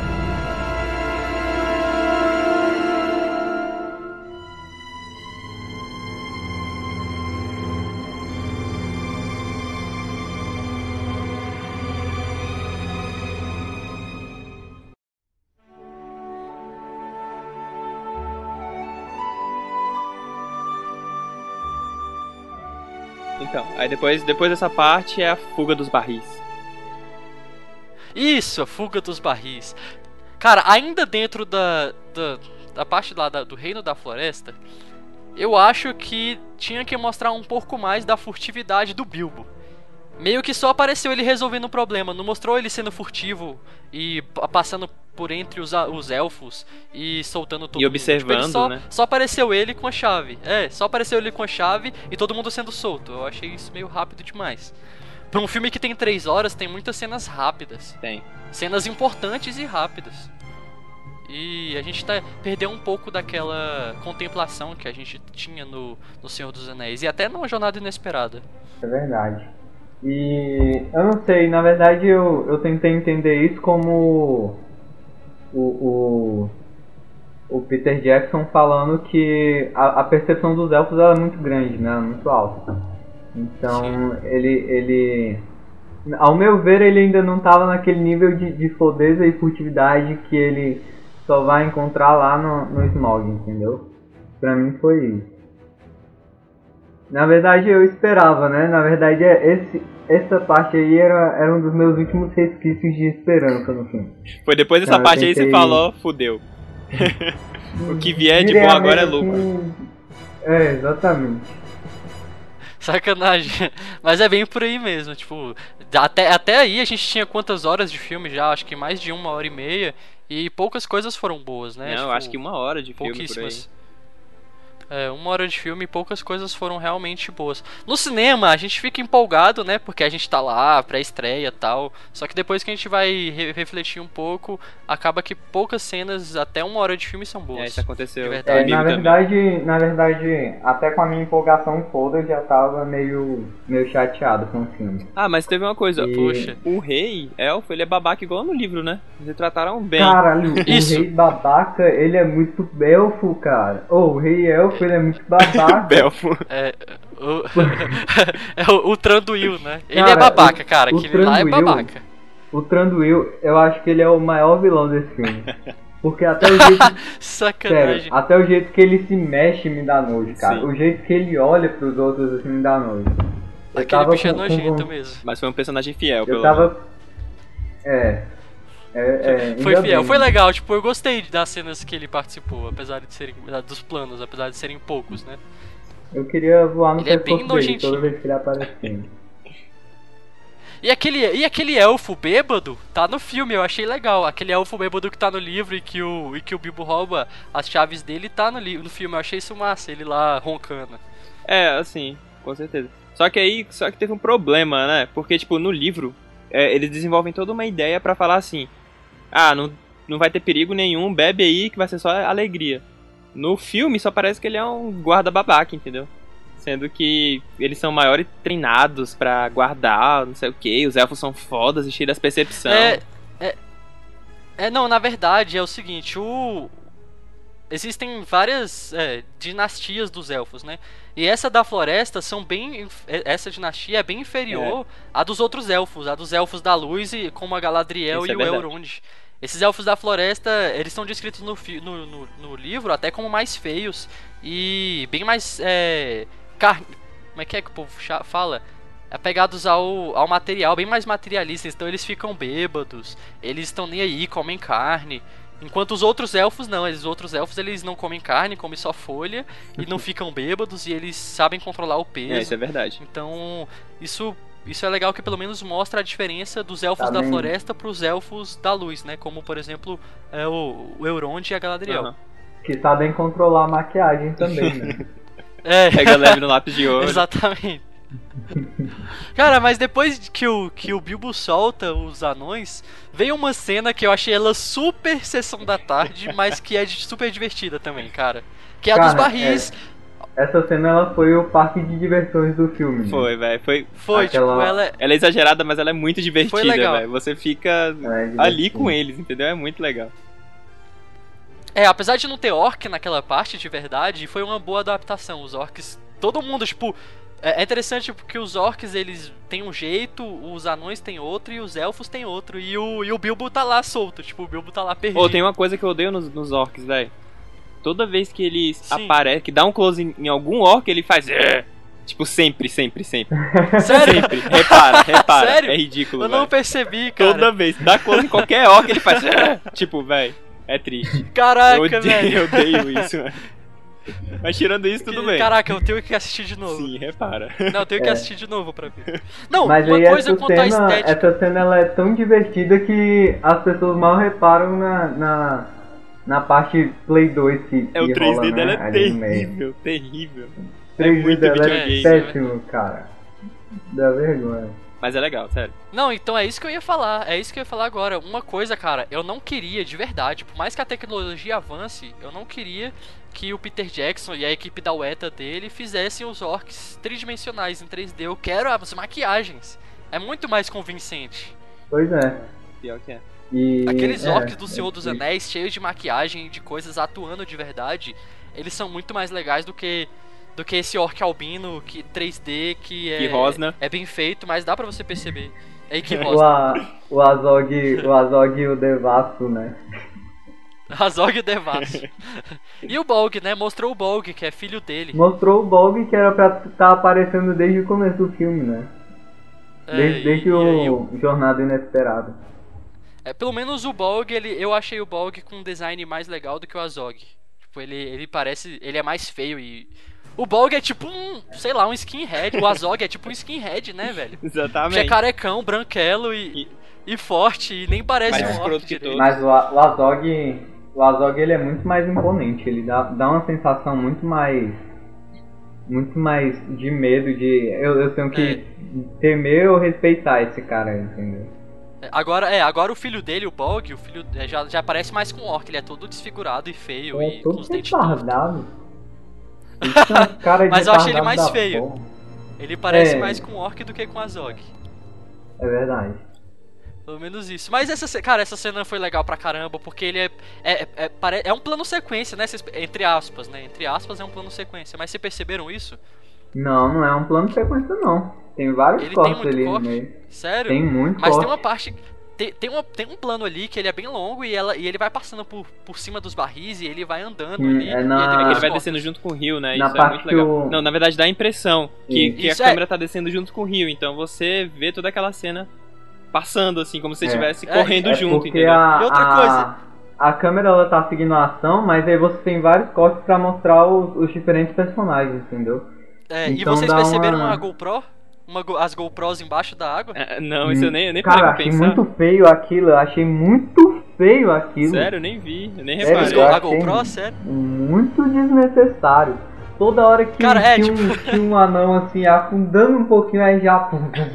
C: Então, aí depois, depois dessa parte é a fuga dos barris.
A: Isso, a fuga dos barris. Cara, ainda dentro da, da, da parte lá da- do Reino da Floresta, eu acho que tinha que mostrar um pouco mais da furtividade do Bilbo. Meio que só apareceu ele resolvendo o problema, não mostrou ele sendo furtivo e pa- passando por entre os, a- os elfos e soltando todo
C: E
A: mundo.
C: observando,
A: Tipo, ele só,
C: né?
A: só apareceu ele com a chave. É, só apareceu ele com a chave e todo mundo sendo solto. Eu achei isso meio rápido demais. Pra um filme que tem três horas, tem muitas cenas rápidas.
C: Tem.
A: Cenas importantes e rápidas. E a gente tá, perdeu um pouco daquela contemplação que a gente tinha no, no Senhor dos Anéis. E até numa Jornada Inesperada.
B: É verdade. E eu não sei, na verdade eu, eu tentei entender isso como o, o, o Peter Jackson falando que a, a percepção dos elfos era muito grande, né? Muito alta. Então ele, ele Ao meu ver, ele ainda não tava naquele nível de, de fodeza e furtividade que ele só vai encontrar lá no, no Smaug, entendeu? Pra mim foi isso. Na verdade eu esperava, né? Na verdade esse, essa parte aí era, era um dos meus últimos resquícios de esperança no filme.
C: Foi depois dessa
B: Então,
C: parte
B: tentei...
C: aí você falou, fudeu. O que vier de bom agora é lucro.
B: Assim... É, exatamente.
A: Sacanagem. Mas é bem por aí mesmo, tipo, até, até aí a gente tinha quantas horas de filme já? Acho que mais de uma hora e meia. E poucas coisas foram boas, né?
C: Não,
A: tipo,
C: acho que uma hora de filme por aí.
A: pouquíssimas. É, uma hora de filme e poucas coisas foram realmente boas. No cinema, a gente fica empolgado, né? Porque a gente tá lá, pré-estreia e tal. Só que depois que a gente vai re refletir um pouco, acaba que poucas cenas, até uma hora de filme, são boas.
C: É, isso aconteceu.
A: De verdade.
B: É, na verdade, na verdade, até com a minha empolgação toda, eu já tava meio, meio chateado com o filme.
C: Ah, mas teve uma coisa.
B: E...
A: Poxa.
C: O rei, elfo, ele é babaca igual no livro, né? Eles trataram bem.
B: Caralho,
A: Isso.
B: o rei babaca, ele é muito elfo, cara. Oh, o rei elfo, ele é muito babaca.
C: Belfo.
A: É, o, é o, o Tranduil, né? Ele
B: Cara,
A: é babaca,
B: o-
A: cara.
B: o
A: Aquele lá é
B: Thranduil-
A: babaca.
B: O Tranduil, eu acho que ele é o maior vilão desse filme. Porque até o jeito,
A: Sacanagem.
B: sério, até o jeito que ele se mexe me dá nojo, cara.
C: Sim.
B: O jeito que ele olha pros outros assim me dá nojo. Eu
A: Aquele
B: tava
A: bicho é
B: com- com
A: nojento
B: von-
A: mesmo.
C: Mas foi um personagem fiel,
B: Eu
C: pelo
B: tava. É. É, é,
A: Foi
B: ainda
A: fiel,
B: bem.
A: foi legal, tipo, eu gostei das cenas que ele participou, apesar de serem. Dos planos, apesar de serem poucos, né?
B: Eu queria voar no
A: Ele é
B: pescoço
A: bem
B: dele
A: nojentinho.
B: toda vez que ele aparecia.
A: E aquele, e aquele elfo bêbado tá no filme, eu achei legal. Aquele elfo bêbado que tá no livro e que o, e que o Bilbo rouba as chaves dele tá no, li- no filme, eu achei isso massa, ele lá roncando.
C: É, assim, com certeza. Só que aí, só que teve um problema, né? Porque, tipo, no livro, é, eles desenvolvem toda uma ideia pra falar assim: ah, não, não vai ter perigo nenhum, bebe aí que vai ser só alegria. No filme só parece que ele é um guarda babaca, entendeu? Sendo que eles são maiores treinados pra guardar, não sei o que, os elfos são fodas e cheios das percepção.
A: É, é, é, não, na verdade é o seguinte, o... Existem várias é, dinastias dos elfos, né? E essa da floresta são bem. inf- Essa dinastia é bem inferior à dos outros elfos, a dos elfos da luz, e como a Galadriel
C: Isso
A: e
C: é
A: o
C: verdade.
A: Elrond. Esses elfos da floresta, eles são descritos no, fi- no, no, no livro até como mais feios e bem mais. É, car... Como é que é que o povo cha- fala? Apegados ao, ao material, bem mais materialistas. Então eles ficam bêbados, eles estão nem aí, comem carne. Enquanto os outros elfos não, os outros elfos eles não comem carne, comem só folha e não ficam bêbados e eles sabem controlar o peso.
C: É, isso é verdade.
A: Então, isso isso é legal que pelo menos mostra a diferença dos elfos
B: Tá
A: da
B: bem.
A: floresta pros elfos da luz, né? Como, por exemplo, é o, o Elrond e a Galadriel.
C: Aham.
B: Que sabem controlar a maquiagem também, né?
A: É,
C: Pega leve no lápis de ouro.
A: exatamente. Cara, mas depois que o, que o Bilbo solta os anões, veio uma cena que eu achei ela super sessão da tarde, mas que é de- super divertida também, cara. Que é a dos
B: Cara,
A: barris.
B: Essa cena ela foi o parque de diversões do filme. né?
C: Foi, velho. Foi...
A: Foi,
B: aquela-
A: tipo, ela é.
C: Ela é exagerada, mas ela é muito divertida,
A: legal.
C: velho. Você fica
B: É divertido.
C: ali com eles, entendeu? É muito legal.
A: É, apesar de não ter orc naquela parte de verdade, foi uma boa adaptação. Os orcs, todo mundo, tipo, é é interessante porque os orcs eles têm um jeito, os anões têm outro e os elfos têm outro. E o, e o Bilbo tá lá solto, tipo, o Bilbo tá lá perdido.
C: Pô, tem uma coisa que eu odeio nos, nos orcs, velho. Toda vez que ele
A: Sim.
C: aparece, que dá um close em, em algum orc, ele faz. "É". Tipo, sempre, sempre, sempre.
A: Sério?
C: Sempre. Repara, repara.
A: Sério?
C: É ridículo,
A: Eu não
C: velho.
A: percebi, cara.
C: Toda vez. Dá close em qualquer orc, ele faz. "É". Tipo, velho. É triste. Eu
A: Caraca,
C: odeio,
A: velho.
C: eu odeio isso, velho. Mas tirando isso, tudo bem.
A: Caraca, eu tenho que assistir de novo.
C: Sim, repara.
A: Não, eu tenho que
B: É.
A: assistir de novo pra ver. Não,
B: Mas
A: uma
B: aí
A: coisa
B: essa
A: quanto à
B: cena,
A: estética.
B: essa cena ela é tão divertida que as pessoas mal reparam na, na, na parte Play dois que,
C: É, o
B: que
C: três D
B: rola,
C: dela
B: né,
C: é
B: ali no meio.
C: terrível, terrível.
B: O três D
C: muito
B: dela é
A: videogame,
B: péssimo, cara. Dá vergonha.
C: Mas é legal, sério.
A: Não, então é isso que eu ia falar. É isso que eu ia falar agora. Uma coisa, cara, eu não queria, de verdade, por mais que a tecnologia avance, eu não queria que o Peter Jackson e a equipe da Weta dele fizessem os orcs tridimensionais em três D. Eu quero as maquiagens. É muito mais convincente.
B: Pois é.
C: Pior que é.
B: E,
A: Aqueles
B: é,
A: orcs do Senhor dos
B: e-
A: Anéis, cheios de maquiagem e de coisas atuando de verdade, eles são muito mais legais do que do que esse orc albino que três D que é
C: Que rosna.
A: é bem feito, mas dá pra você perceber. É que
B: O,
A: bosta.
B: a, o Azog, o Azog e o Devasso, né?
A: Azog e o Devasso. E o Bolg, né? Mostrou o Bolg, que é filho dele.
B: Mostrou o Bolg que era pra estar aparecendo desde o começo do filme, né?
A: É,
B: Desde,
A: e-
B: desde
A: e
B: o
A: aí o-
B: Jornada Inesperada.
A: É, pelo menos o Bolg, ele, eu achei o Bolg com um design mais legal do que o Azog. Tipo, ele, ele parece. Ele é mais feio e. O Bolg é tipo um, sei lá, um skinhead. O Azog é tipo um skinhead, né, velho? Bicho é
C: Exatamente.
A: carecão, branquelo e, e forte, e nem parece
C: Mais
A: um
C: escroto
A: orc
C: que
A: direito.
C: todos.
B: Mas o, A- o Azog. O Azog ele é muito mais imponente. Ele dá, dá uma sensação muito mais. Muito mais de medo, de. Eu, eu tenho que temer ou respeitar esse cara, entendeu?
A: É, Agora, é, agora o filho dele, o Bolg, o filho é, já, já parece mais com um orc. Ele é todo desfigurado e feio
B: É
A: e com
B: todo
A: os dentes tortos.
B: retardado. Ele tem uma cara de
A: Mas eu achei ele
B: retardado
A: mais
B: da
A: feio.
B: porra.
A: Ele parece
B: É.
A: mais com um orc do que com Azog.
B: É verdade.
A: Pelo menos isso. Mas essa, ce- cara, essa cena foi legal pra caramba, porque ele é. É, é, é, pare- é um plano sequência, né? Vocês- Entre aspas, né? Entre aspas é um plano sequência. Mas vocês perceberam isso?
B: Não, não é um plano de sequência não. Tem vários
A: Ele tem
B: cortes
A: muito
B: ali no
A: corte?
B: meio.
A: Sério?
B: Tem muito
A: Mas
B: corte.
A: tem uma parte. Tem, tem, uma, tem um plano ali que ele é bem longo e, ela, e ele vai passando por, por cima dos barris e ele vai andando
B: Sim,
A: ali.
B: é
A: e
B: na-
A: aí
C: É que
A: depois
C: ele vai
A: corta.
C: descendo junto com o rio, né?
B: Na
C: Isso é
B: parte
C: muito
B: que
C: legal.
B: o-
C: Não, na verdade dá a impressão que, que
A: Isso
C: a
A: é-
C: câmera tá descendo junto com o rio. Então você vê toda aquela cena passando, assim, como se você
B: É.
C: estivesse
A: É,
C: correndo
B: É
C: junto,
B: porque
C: entendeu?
B: a,
A: E outra
B: a,
A: coisa.
B: a câmera ela tá seguindo a ação, mas aí você tem vários cortes pra mostrar os, os diferentes personagens, entendeu?
A: É,
B: Então
A: e vocês
B: dá
A: perceberam
B: uma-
A: uma GoPro? Uma, go- as GoPros embaixo da água?
C: É, não, isso eu nem, eu nem
B: Cara,
C: parei pra
B: achei
C: pensar.
B: muito feio aquilo, eu achei muito feio aquilo.
C: Sério, eu nem vi, eu nem
B: Sério,
A: As
C: reparei.
A: Go-
B: eu
A: a
B: achei
A: GoPro, sério?
B: Muito desnecessário. Toda hora que
A: Cara, é,
B: tinha, um,
A: tipo-
B: tinha um anão assim, afundando um pouquinho, aí já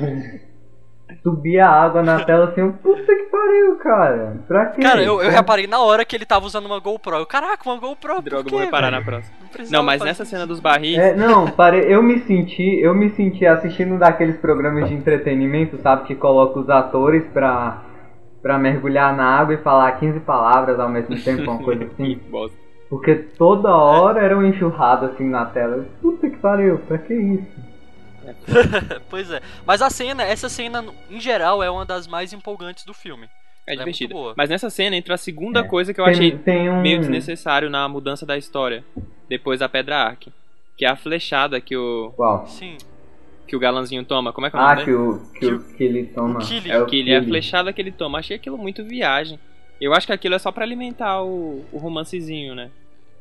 B: subia a água na tela assim, eu, puta que pariu, cara. Pra quê?
A: Cara, eu, eu reparei na hora que ele tava usando uma GoPro. Eu, caraca, uma GoPro, por
C: Droga, eu
A: quê,
C: vou reparar
A: velho?
C: na próxima.
A: Não, precisava
C: Não, mas
A: fazer
C: nessa
A: isso.
C: cena dos barris,
B: É, não, pare... eu me senti, eu me senti assistindo daqueles programas de entretenimento, sabe, que coloca os atores pra, pra mergulhar na água e falar quinze palavras ao mesmo tempo, uma coisa
C: que
B: assim.
C: bosta.
B: Porque toda hora era um enxurrado assim na tela. Eu, Puta que pariu, pra que isso?
A: Pois é. Mas a cena, essa cena, em geral, é uma das mais empolgantes do filme.
C: É
A: Ela é
C: divertida.
A: muito boa.
C: Mas nessa cena entra a segunda
B: É.
C: coisa que eu
B: Tem-
C: achei
B: tem um...
C: meio desnecessário na mudança da história. Depois da Pedra Ark. Que é a flechada que o,
B: Qual?
A: Sim.
C: que o galanzinho toma. Como é que é o nome
B: Ah, que
C: dele?
B: o, que, o, que ele toma.
A: o Killy.
B: É o
C: Que ele é a
B: Killy.
C: flechada que ele toma. Achei aquilo muito viagem. Eu acho que aquilo é só pra alimentar o, o romancezinho, né?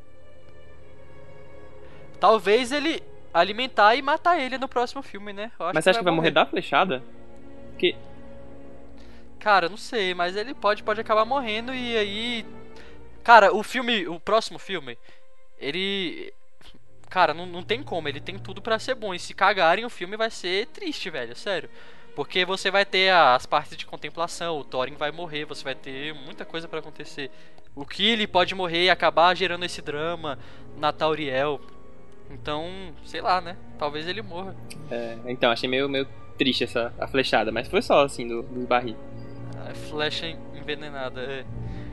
A: Talvez ele alimentar e matar ele no próximo filme, né? Eu acho
C: Mas você acha que vai morrer da flechada? Porque
A: Cara, não sei, mas ele pode, pode acabar morrendo e aí. Cara, o filme, o próximo filme, ele. Cara, não, não tem como, ele tem tudo pra ser bom. E se cagarem, o filme vai ser triste, velho, sério. Porque você vai ter as partes de contemplação, o Thorin vai morrer, você vai ter muita coisa pra acontecer. O Killy pode morrer e acabar gerando esse drama na Tauriel. Então, sei lá, né? Talvez ele morra.
C: É, então, achei meio, meio triste essa a flechada, mas foi só assim do, dos barris.
A: A flecha envenenada, é.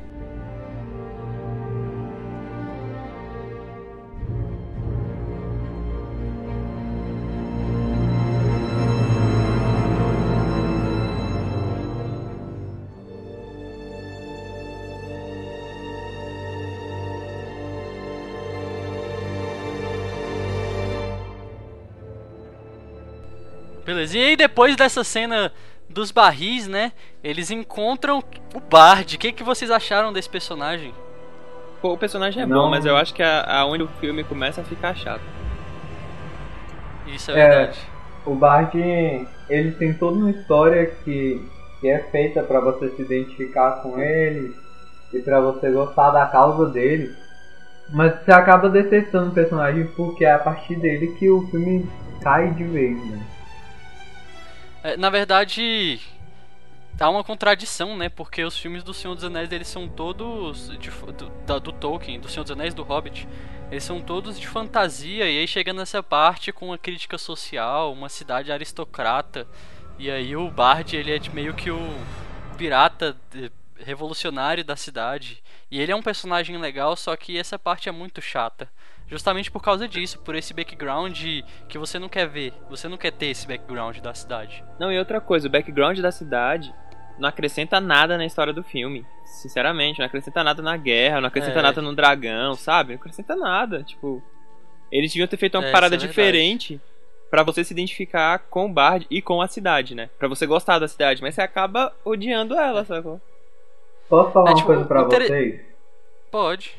A: Beleza, e aí depois dessa cena dos barris, né? Eles encontram o Bard. O que, que vocês acharam desse personagem?
C: Pô, o personagem é
B: Não.
C: bom, mas eu acho que a, aonde o filme começa a ficar chato.
A: Isso é,
B: É.
A: verdade.
B: O Bard, ele tem toda uma história que, que é feita pra você se identificar com ele e pra você gostar da causa dele. Mas você acaba detestando o personagem porque é a partir dele que o filme cai de vez, né?
A: É, na verdade, há uma contradição, né? Porque os filmes do Senhor dos Anéis, eles são todos de, do, da- do Tolkien, do Senhor dos Anéis, do Hobbit. Eles são todos de fantasia, e aí chega nessa parte com uma crítica social, uma cidade aristocrata. E aí o Bard, ele é de meio que o pirata, revolucionário da cidade. E ele é um personagem legal, só que essa parte é muito chata. Justamente por causa disso, por esse background que você não quer ver. Você não quer ter esse background da cidade.
C: Não, e outra coisa, o background da cidade não acrescenta nada na história do filme. Sinceramente, não acrescenta nada na guerra, não acrescenta
A: É.
C: nada no dragão, sabe? Não acrescenta nada, tipo... Eles deviam ter feito uma
A: É,
C: parada
A: isso é
C: diferente pra você se identificar com o Bard e com a cidade, né? Pra você gostar da cidade, mas você acaba odiando ela, sacou?
B: Posso falar
A: É,
B: uma
A: tipo,
B: coisa pra
A: inter-
B: vocês?
A: Pode.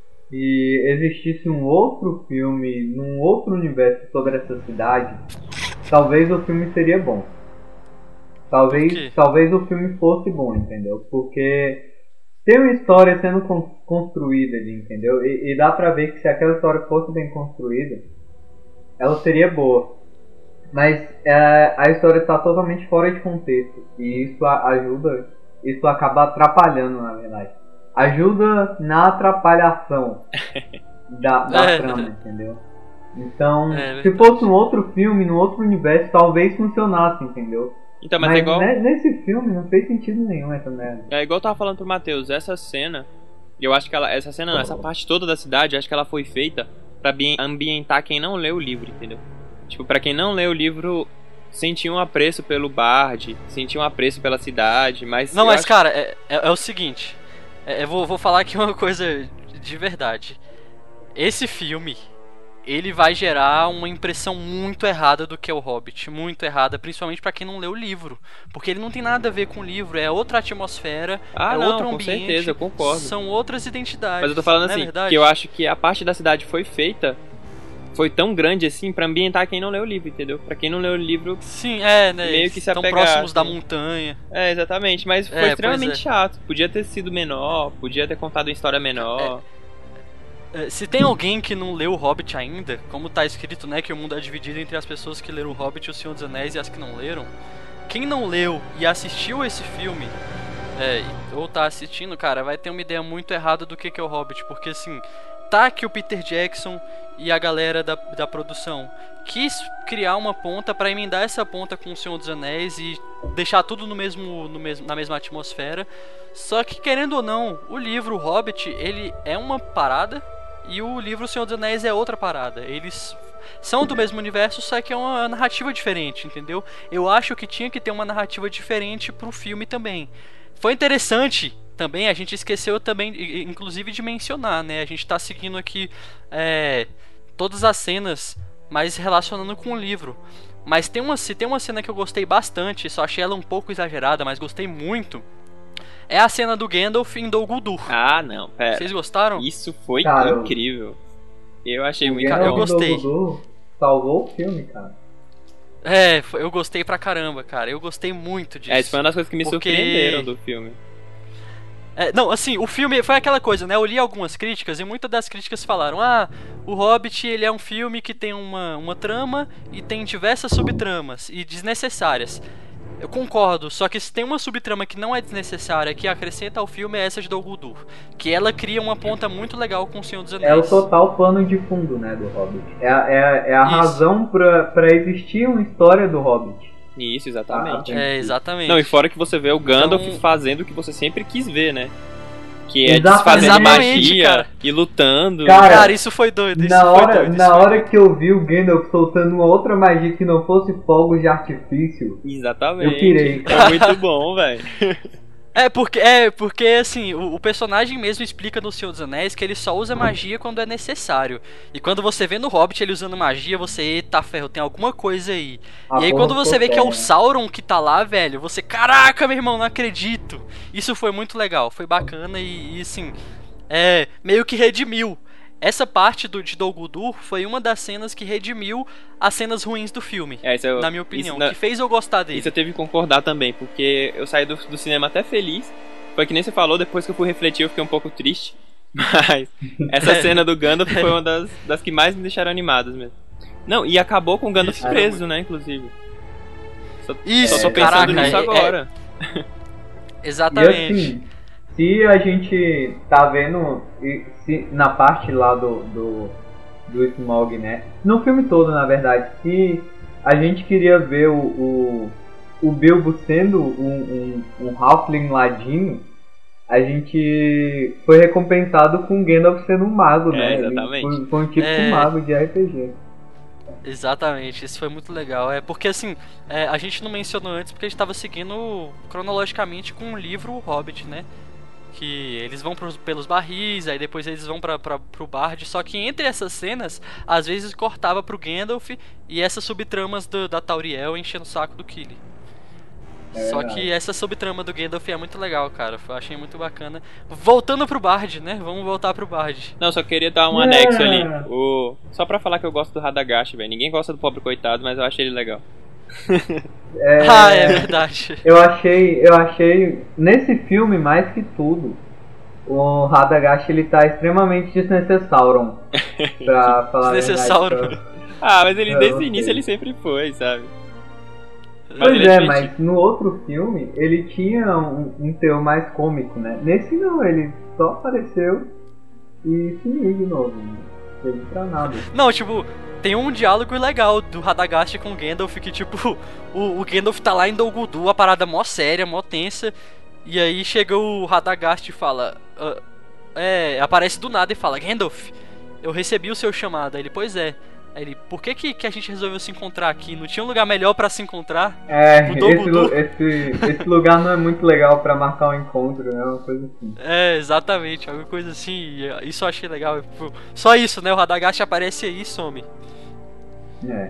B: Se existisse um outro filme, num outro universo sobre essa cidade, talvez o filme seria bom.
A: Por quê?
B: Talvez, talvez o filme fosse bom, entendeu? Porque tem uma história sendo con- construída ali, entendeu? E, e dá pra ver que se aquela história fosse bem construída, ela seria boa. Mas é, a história está totalmente fora de contexto. E isso a- ajuda, isso acaba atrapalhando, na verdade. Ajuda na atrapalhação da, da
A: É.
B: trama, entendeu? Então,
A: É
B: se
A: verdade.
B: fosse um outro filme, num outro universo, talvez funcionasse, entendeu?
C: Então, mas, é igual...
B: ne- nesse filme não fez sentido nenhum essa merda.
C: É igual eu tava falando pro Matheus, essa cena, eu acho que ela, essa cena não, essa parte toda da cidade, eu acho que ela foi feita pra ambi- ambientar quem não lê o livro, entendeu? Tipo, pra quem não lê o livro, sentir um apreço pelo Bard, sentir um apreço pela cidade, mas...
A: Não,
C: eu
A: mas
C: acho-
A: cara, é, é, é o seguinte. É, eu vou, vou falar aqui uma coisa de verdade. Esse filme, ele vai gerar uma impressão muito errada do que é o Hobbit. Muito errada, principalmente pra quem não lê o livro. Porque ele não tem nada a ver com o livro, é outra atmosfera,
C: Ah,
A: é
C: não,
A: outro
C: com
A: ambiente.
C: certeza, eu concordo.
A: São outras identidades.
C: Mas eu tô falando
A: não é
C: assim,
A: verdade?
C: que eu acho que a parte da cidade foi feita, foi tão grande assim, pra ambientar quem não lê o livro, entendeu? Pra quem não lê o livro,
A: Sim, é, né?
C: meio que se
A: Tão
C: apegar,
A: próximos da
C: assim.
A: montanha.
C: é, exatamente, mas foi
A: É, pois
C: extremamente
A: é.
C: chato. Podia ter sido menor, podia ter contado uma história menor.
A: É, se tem alguém que não leu o Hobbit ainda, como tá escrito, né, que o mundo é dividido entre as pessoas que leram o Hobbit, o Senhor dos Anéis e as que não leram, quem não leu e assistiu esse filme, é, ou tá assistindo, cara, vai ter uma ideia muito errada do que que é o Hobbit, porque assim, tá que o Peter Jackson e a galera da, da produção quis criar uma ponta pra emendar essa ponta com o Senhor dos Anéis e deixar tudo no mesmo, no mesmo, na mesma atmosfera, só que querendo ou não, o livro o Hobbit, ele é uma parada, e o livro O Senhor dos Anéis é outra parada. Eles são do mesmo universo, só que é uma narrativa diferente, entendeu? Eu acho que tinha que ter uma narrativa diferente pro filme também. Foi interessante também, a gente esqueceu também, inclusive, de mencionar, né? A gente tá seguindo aqui é, todas as cenas, mas relacionando com o livro. Mas tem uma, se tem uma cena que eu gostei bastante, só achei ela um pouco exagerada, mas gostei muito, é a cena do Gandalf em Dol Guldur.
C: Ah, não, pera.
A: Vocês gostaram?
C: Isso foi
B: Cara, eu-
C: incrível. Eu achei
B: O
C: muito
A: Cara, eu
C: bom.
B: Gandalf
A: gostei.
B: Dumbledore salvou o filme, cara.
A: É, foi- eu gostei pra caramba, cara. Eu gostei muito disso.
C: É, isso foi uma das coisas que me
A: Porque-
C: surpreenderam do filme.
A: É, não, assim, o filme foi aquela coisa, né? Eu li algumas críticas e muitas das críticas falaram: ah, o Hobbit, ele é um filme que tem uma, uma trama e tem diversas subtramas e desnecessárias. Eu concordo, só que se tem uma subtrama que não é desnecessária, que acrescenta ao filme, é essa de Dol Guldur. Que ela cria uma ponta muito legal com o Senhor dos Anéis.
B: É o total plano de fundo, né, do Hobbit. É, a- é, a- é a
A: Isso.
B: razão pra, pra existir uma história do Hobbit.
C: Isso, exatamente.
B: Ah,
A: É, exatamente.
C: Não, e fora que você vê o Gandalf
A: Então-
C: fazendo o que você sempre quis ver, né? Que é
B: Exatamente.
C: desfazendo
A: Exatamente,
C: magia
A: cara.
C: e lutando.
B: Cara,
A: Cara, isso foi doido. Isso
B: Na
A: foi
B: hora,
A: doido, isso
B: na
A: foi
B: hora
A: doido.
B: que eu vi o Gandalf soltando uma outra magia que não fosse fogos de artifício,
C: Exatamente.
B: Eu pirei.
C: Foi muito bom, velho.
A: É porque, é porque assim, o, o personagem mesmo explica no Senhor dos Anéis que ele só usa magia quando é necessário. E quando você vê no Hobbit ele usando magia, você, eita ferro, tem alguma coisa aí.
B: a
A: E aí
B: porra
A: quando você
B: ficou
A: vê que é o
B: séria.
A: Sauron que tá lá, velho, você, caraca, meu irmão, não acredito. Isso foi muito legal, foi bacana e, e assim, é, meio que redimiu. Essa parte do, de Dol Guldur foi uma das cenas que redimiu as cenas ruins do filme,
C: É, isso eu-
A: na minha opinião,
C: isso na-
A: que fez eu gostar dele.
C: Isso eu teve que concordar também, porque eu saí do, do cinema até feliz. Foi que nem você falou, depois que eu fui refletir eu fiquei um pouco triste. Mas essa
A: É.
C: cena do Gandalf foi uma das, das que mais me deixaram animadas mesmo. Não, e acabou com o Gandalf
A: Isso,
C: preso, né, inclusive. Só,
A: Isso,
C: só tô pensando
A: caraca,
C: nisso
A: é-
C: agora.
A: Exatamente.
B: E assim, se a gente tá vendo e se, na parte lá do, do, do Smaug, né? No filme todo, na verdade, se a gente queria ver o, o, o Bilbo sendo um, um, um Halfling ladino, a gente foi recompensado com Gandalf sendo um mago,
C: É,
B: né?
C: exatamente.
B: Ele foi, foi um tipo
A: É.
B: de mago de R P G.
A: Exatamente, isso foi muito legal. É porque assim, é, a gente não mencionou antes porque a gente tava seguindo cronologicamente com o livro O Hobbit, né? Que eles vão pros, pelos barris, aí depois eles vão pra, pra, pro Bard. Só que entre essas cenas, às vezes cortava pro Gandalf e essas subtramas do, da Tauriel enchendo o saco do Kili.
B: É
A: Só
B: verdade.
A: que essa subtrama do Gandalf é muito legal, cara. Eu achei muito bacana. Voltando pro Bard, né? Vamos voltar pro Bard.
C: Não, só queria dar um
B: Yeah.
C: anexo ali. O... Só pra falar que eu gosto do Radagast, velho. Ninguém gosta do pobre coitado, mas eu achei ele legal.
B: É,
A: Ah, é verdade.
B: Eu achei, eu achei, nesse filme, mais que tudo, o Radagast, ele tá extremamente desnecessário, pra falar a verdade.
A: Desnecessário.
C: Ah, mas ele
B: Eu
C: desde o
B: gostei.
C: início ele sempre foi, sabe? Mas
B: Pois
C: ele
B: é,
C: é
B: mas no outro filme, ele tinha um, um teor mais cômico, né? Nesse não, ele só apareceu e sumiu de novo, não serviu pra nada.
A: Não, tipo, tem um diálogo legal do Radagast com o Gandalf que, tipo, o, o Gandalf tá lá em Dol Guldur, a parada mó séria, mó tensa. E aí chega o Radagast e fala... ah, é, aparece do nada e fala: Gandalf, eu recebi o seu chamado. Aí ele, pois é. Aí ele, por que, que que a gente resolveu se encontrar aqui? Não tinha um lugar melhor pra se encontrar?
B: É,
A: O Dol
B: esse, lu-
A: Guldur.
B: esse, esse lugar não é muito legal pra marcar um encontro, né? Uma coisa assim.
A: É, exatamente, alguma coisa assim. E, ah, isso eu achei legal. Tipo, só isso, né? O Radagast aparece aí e some.
B: É.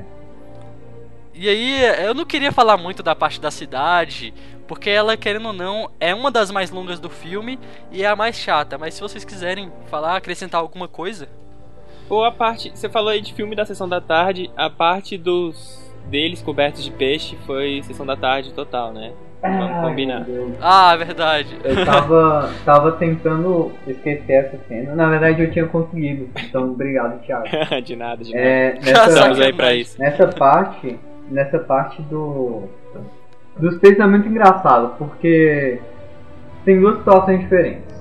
A: E aí, eu não queria falar muito da parte da cidade, porque ela, querendo ou não, é uma das mais longas do filme e é a mais chata. Mas se vocês quiserem falar, acrescentar alguma coisa...
C: Ou a parte. Você falou aí de filme da Sessão da Tarde, a parte dos deles cobertos de peixe foi Sessão da Tarde total, né? Vamos
B: Ai,
C: combinar.
B: meu Deus.
A: Ah, verdade.
B: Eu tava, tava tentando esquecer essa cena. Na verdade, eu tinha conseguido. Então, obrigado, Thiago.
C: de nada, de nada.
B: É,
A: Já
B: nessa,
C: Estamos aí
A: saquei
C: pra
A: mais.
C: isso.
B: nessa parte, nessa parte do dos peixes é muito engraçado, porque tem duas situações diferentes.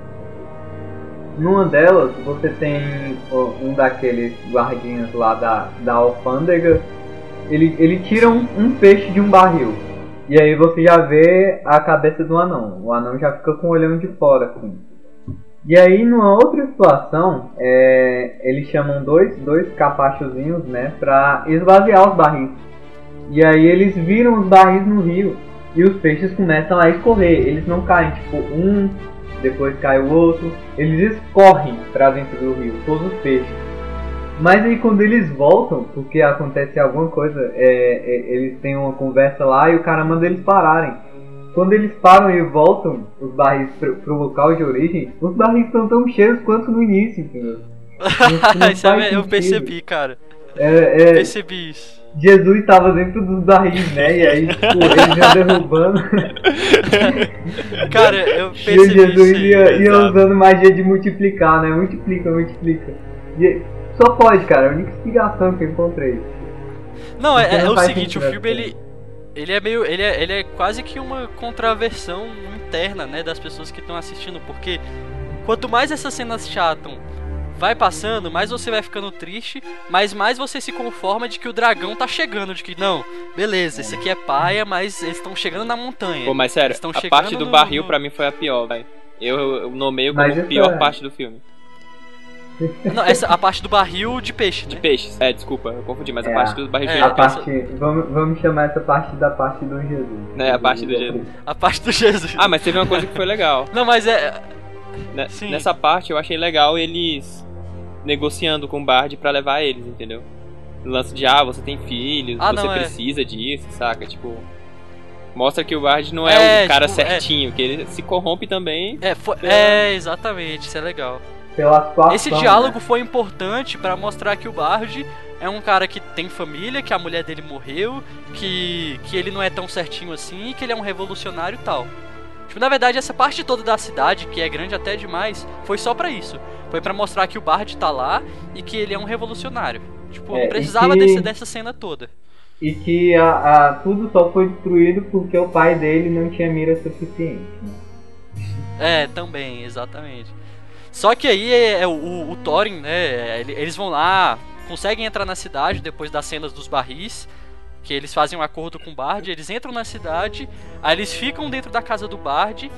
B: Numa delas, você tem ó, um daqueles guardinhas lá da, da alfândega. Ele, ele tira um, um peixe de um barril. E aí você já vê a cabeça do anão. O anão já fica com o olhão de fora, assim. E aí, numa outra situação, é, eles chamam dois, dois capachozinhos, né, pra esvaziar os barris. E aí eles viram os barris no rio e os peixes começam a escorrer. Eles não caem, tipo, um, depois cai o outro. Eles escorrem pra dentro do rio, todos os peixes. Mas aí quando eles voltam, porque acontece alguma coisa, é, é, eles têm uma conversa lá e o cara manda eles pararem. Quando eles param e voltam os barris pro, pro local de origem, os barris estão tão cheios quanto no início, entendeu? Não- não
A: Isso é-
B: faz
A: eu
B: sentido.
A: percebi, cara.
B: É, é,
A: Percebi isso.
B: Jesus estava dentro dos barris, né? E aí, tipo, eles iam derrubando.
A: Cara, eu
B: E o
A: percebi
B: Jesus
A: isso aí.
B: ia, ia
C: exato.
B: usando magia de multiplicar, né? Multiplica, multiplica. E só pode, cara. A única explicação que eu encontrei.
A: Não, é,
B: Porque
A: é
B: não
A: o
B: faz
A: seguinte, o
B: sentido,
A: filme
B: né?
A: ele ele é meio ele é, ele é quase que uma contraversão interna, né, das pessoas que estão assistindo, porque quanto mais essas cenas chatam vai passando, mais você vai ficando triste, mas mais você se conforma de que o dragão tá chegando, de que não, beleza, esse aqui é paia, mas eles estão chegando na montanha.
C: Pô, mas sério,
A: Eles tão
C: a
A: chegando
C: parte do
A: no-
C: barril
A: no-
C: pra mim foi a pior, velho. Eu, eu nomeio como
B: Mas
C: a
B: isso
C: pior
B: é-
C: parte do filme.
A: Não, essa a parte do barril de peixe,
C: De
A: né?
C: peixes. É, desculpa, eu confundi, mas a
B: É.
C: parte do barril
A: É,
C: de
B: A
C: peixe.
B: parte. Vamos, vamos chamar essa parte da parte do Jesus.
C: É, a parte do Jesus.
A: A parte do Jesus.
C: Ah, mas teve uma coisa que foi legal.
A: Não, mas é
C: Né,
A: Sim.
C: Nessa parte eu achei legal eles negociando com o Bard pra levar eles, entendeu? O lance de, ah, você tem filhos,
A: Ah,
C: você
A: não, é.
C: precisa disso, saca? Tipo, mostra que o Bard não é,
A: É,
C: o cara
A: tipo, é.
C: certinho, que ele se corrompe também.
A: é, foi-
C: Pela-
A: é, exatamente, isso é legal.
B: Pela situação,
A: Esse diálogo
B: né?
A: foi importante pra mostrar que o Bard é um cara que tem família, que a mulher dele morreu, que, que ele não é tão certinho assim e que ele é um revolucionário e tal. Tipo, na verdade, essa parte toda da cidade, que é grande até demais, foi só pra isso. Foi pra mostrar que o Bard tá lá e que ele é um revolucionário. Tipo,
B: É,
A: não
B: e
A: precisava
B: que-
A: desse, dessa cena toda.
B: E que a, a- tudo só foi destruído porque o pai dele não tinha mira suficiente. Né?
A: É, também, exatamente. Só que aí é, é o, o, o Thorin, né? ele- Eles vão lá, conseguem entrar na cidade depois das cenas dos barris. Que eles fazem um acordo com o Bard, eles entram na cidade, aí eles ficam dentro da casa do Bard.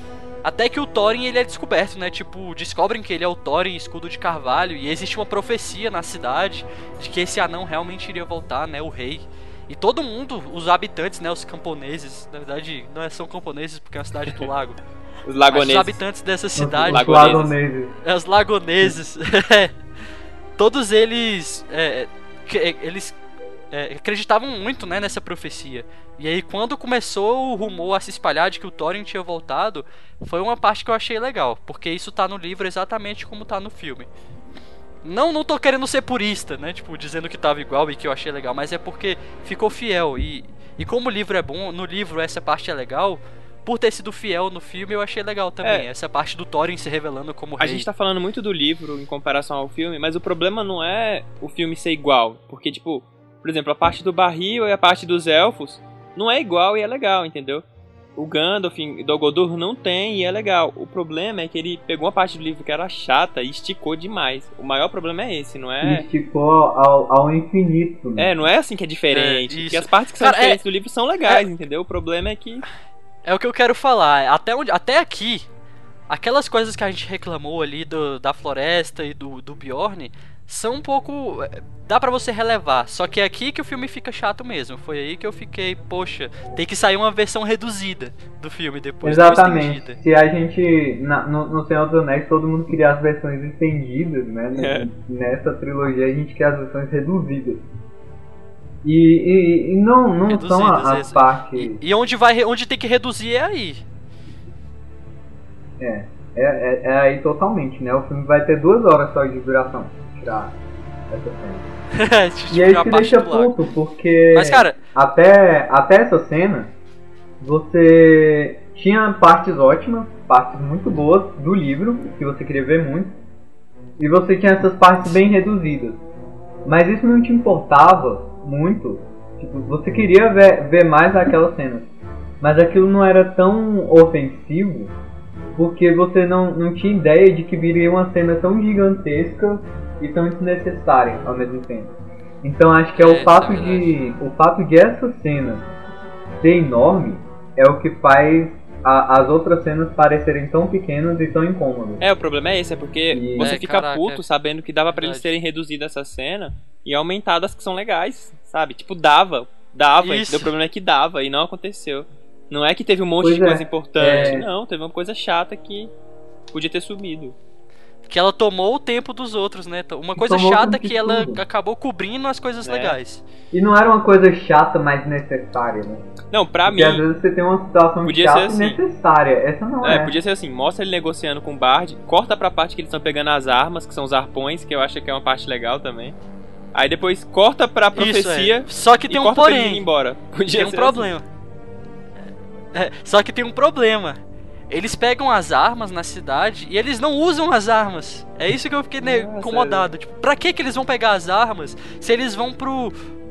A: Até que o Thorin, ele é descoberto, né? Tipo, descobrem que ele é o Thorin, escudo de carvalho. E existe uma profecia na cidade de que esse anão realmente iria voltar, né? O rei. E todo mundo, os habitantes, né? Os camponeses. Na verdade, não são camponeses porque é uma cidade do lago.
C: Os lagoneses.
A: Mas os habitantes dessa cidade...
B: Os lagoneses.
A: É, os lagoneses. Todos eles... É, eles... É, acreditavam muito, né, nessa profecia. E aí quando começou o rumor a se espalhar de que o Thorin tinha voltado, foi uma parte que eu achei legal, porque isso tá no livro exatamente como tá no filme. Não, não tô querendo ser purista, né, tipo, dizendo que tava igual e que eu achei legal, mas é porque ficou fiel. E, e como o livro é bom, no livro essa parte é legal, por ter sido fiel no filme eu achei legal também. É. Essa parte do Thorin se revelando como rei.
C: A gente tá falando muito do livro em comparação ao filme, mas o problema não é o filme ser igual, porque tipo... Por exemplo, a parte do barril e a parte dos elfos não é igual e é legal, entendeu? O Gandalf e Dol Guldur não tem e é legal. O problema é que ele pegou uma parte do livro que era chata e esticou demais. O maior problema é esse, não é...
B: Esticou ao, ao infinito.
C: Né? É, não é assim que é diferente. É, porque as partes que são Cara, diferentes é... do livro são legais, é... entendeu? O problema é que...
A: É o que eu quero falar. Até, onde... Até aqui, aquelas coisas que a gente reclamou ali do, da floresta e do, do Bjorn... São um pouco... Dá pra você relevar. Só que é aqui que o filme fica chato mesmo. Foi aí que eu fiquei... Poxa, tem que sair uma versão reduzida do filme depois.
B: Exatamente. Se a gente... Na, no, no Senhor dos Anéis todo mundo queria as versões estendidas, né? É. Nessa trilogia a gente quer as versões reduzidas. E, e, e não, não são as partes...
A: E, e onde, vai, onde tem que reduzir é aí.
B: É. É, é, é aí totalmente, né? O filme vai ter duas horas só de duração. Tirar essa cena. E aí te deixa puto, porque
A: Mas, cara...
B: até, até essa cena você tinha partes ótimas, partes muito boas do livro, que você queria ver muito, e você tinha essas partes bem reduzidas. Mas isso não te importava muito. Tipo, você queria ver, ver mais aquelas cenas, mas aquilo não era tão ofensivo, porque você não, não tinha ideia de que viria uma cena tão gigantesca e tão desnecessária ao mesmo tempo. Então acho que é, é o fato é de o fato de essa cena ser enorme é o que faz a, as outras cenas parecerem tão pequenas e tão incômodas.
C: É, o problema é esse, é porque
B: e...
C: você
A: é,
C: fica
A: caraca,
C: puto sabendo que dava pra eles terem reduzido essa cena e aumentado as que são legais, sabe? Tipo, dava, dava, entendeu? O problema é que dava e não aconteceu. Não é que teve um monte pois de é. coisa importante, é... não, teve uma coisa chata que podia ter sumido.
A: Que ela tomou o tempo dos outros, né? Uma coisa
B: tomou
A: chata que ela
B: tudo.
A: acabou cobrindo as coisas
C: é.
A: legais.
B: E não era uma coisa chata, mas necessária, né?
C: Não, pra
B: Porque
C: mim...
B: às vezes você tem uma situação
C: podia
B: chata
C: ser assim.
B: e necessária. Essa não é.
C: É, podia ser assim, mostra ele negociando com o Bard, corta pra parte que eles estão pegando as armas, que são os arpões, que eu acho que é uma parte legal também. Aí depois corta pra profecia.
A: Isso, é. Só que tem um porém.
C: Embora. Podia
A: tem um
C: ser
A: problema. Assim. É, só que tem um problema. Eles pegam as armas na cidade e eles não usam as armas. É isso que eu fiquei né, incomodado. Tipo, pra que que eles vão pegar as armas se eles vão pro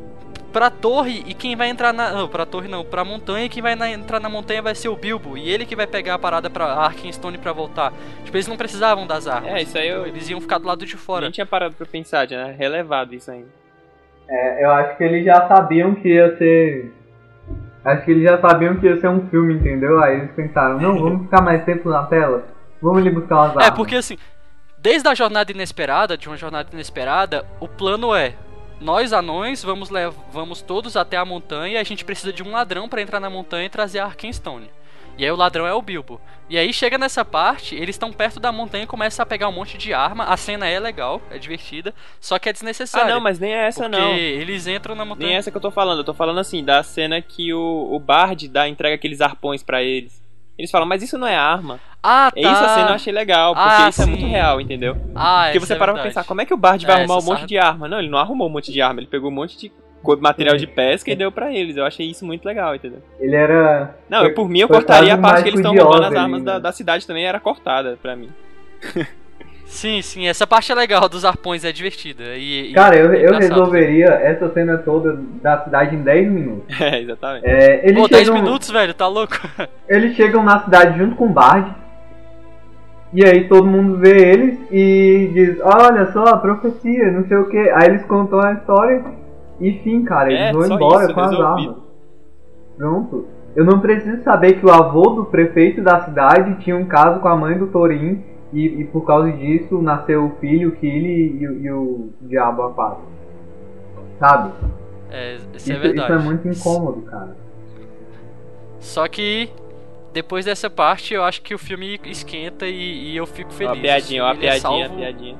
A: pra torre e quem vai entrar na não, pra torre não, pra montanha e quem vai na, entrar na montanha vai ser o Bilbo e ele que vai pegar a parada pra Arkenstone pra voltar. Tipo, eles não precisavam das armas.
C: É, isso aí eu...
A: Eles iam ficar do lado de fora.
C: Nem tinha parado pra pensar, tinha relevado isso ainda.
B: É, eu acho que eles já sabiam que ia ser Acho que eles já sabiam que ia ser um filme, entendeu? Aí eles pensaram, não, vamos ficar mais tempo na tela, vamos ali buscar umas armas.
A: É, porque assim, desde a jornada inesperada, de uma jornada inesperada, o plano é, nós anões vamos, lev- vamos todos até a montanha e a gente precisa de um ladrão pra entrar na montanha e trazer a Arkenstone. E aí o ladrão é o Bilbo. E aí chega nessa parte, eles estão perto da montanha e começam a pegar um monte de arma. A cena é legal, é divertida, só que é desnecessária.
C: Ah não, mas nem é essa
A: porque
C: não.
A: Porque eles entram na montanha.
C: Nem é essa que eu tô falando, eu tô falando assim, da cena que o, o Bard dá, entrega aqueles arpões pra eles. Eles falam, mas isso não é arma.
A: Ah, tá.
C: É isso a cena eu achei legal, porque
A: ah,
C: isso
A: sim.
C: é muito real, entendeu?
A: Ah,
C: porque você
A: é
C: para
A: verdade.
C: pra pensar, como é que o Bard vai
A: é,
C: arrumar um monte
A: sabe.
C: de arma? Não, ele não arrumou um monte de arma, ele pegou um monte de material de pesca e deu pra eles. Eu achei isso muito legal, entendeu?
B: Ele era...
C: Não, eu, por mim eu
B: Foi
C: cortaria a parte que eles estão roubando as
B: ali,
C: armas
B: né?
C: da, da cidade também, era cortada pra mim.
A: Sim, sim, essa parte é legal dos arpões, é divertida. E,
B: Cara,
A: e
B: eu,
A: é
B: eu resolveria essa cena toda da cidade em dez minutos.
C: É, exatamente.
B: É, eles
A: Pô, dez
B: chegam,
A: minutos, velho, tá louco?
B: Eles chegam na cidade junto com o Bard. E aí todo mundo vê eles e diz, olha só, a profecia, não sei o que. Aí eles contam a história e fim, cara, eles
C: É,
B: vão
C: só
B: embora
C: isso,
B: com as
C: resolvido.
B: armas. Pronto. eu não preciso saber que o avô do prefeito da cidade tinha um caso com a mãe do Thorin e, e por causa disso nasceu o filho, o Kili e, e o Diabo a quatro. Sabe?
A: É, isso,
B: isso
A: é verdade.
B: Isso é muito incômodo, cara.
A: Só que depois dessa parte eu acho que o filme esquenta e, e eu fico feliz.
C: Ó a piadinha, ó a
A: Ele é
C: piadinha,
A: salvo...
C: a piadinha.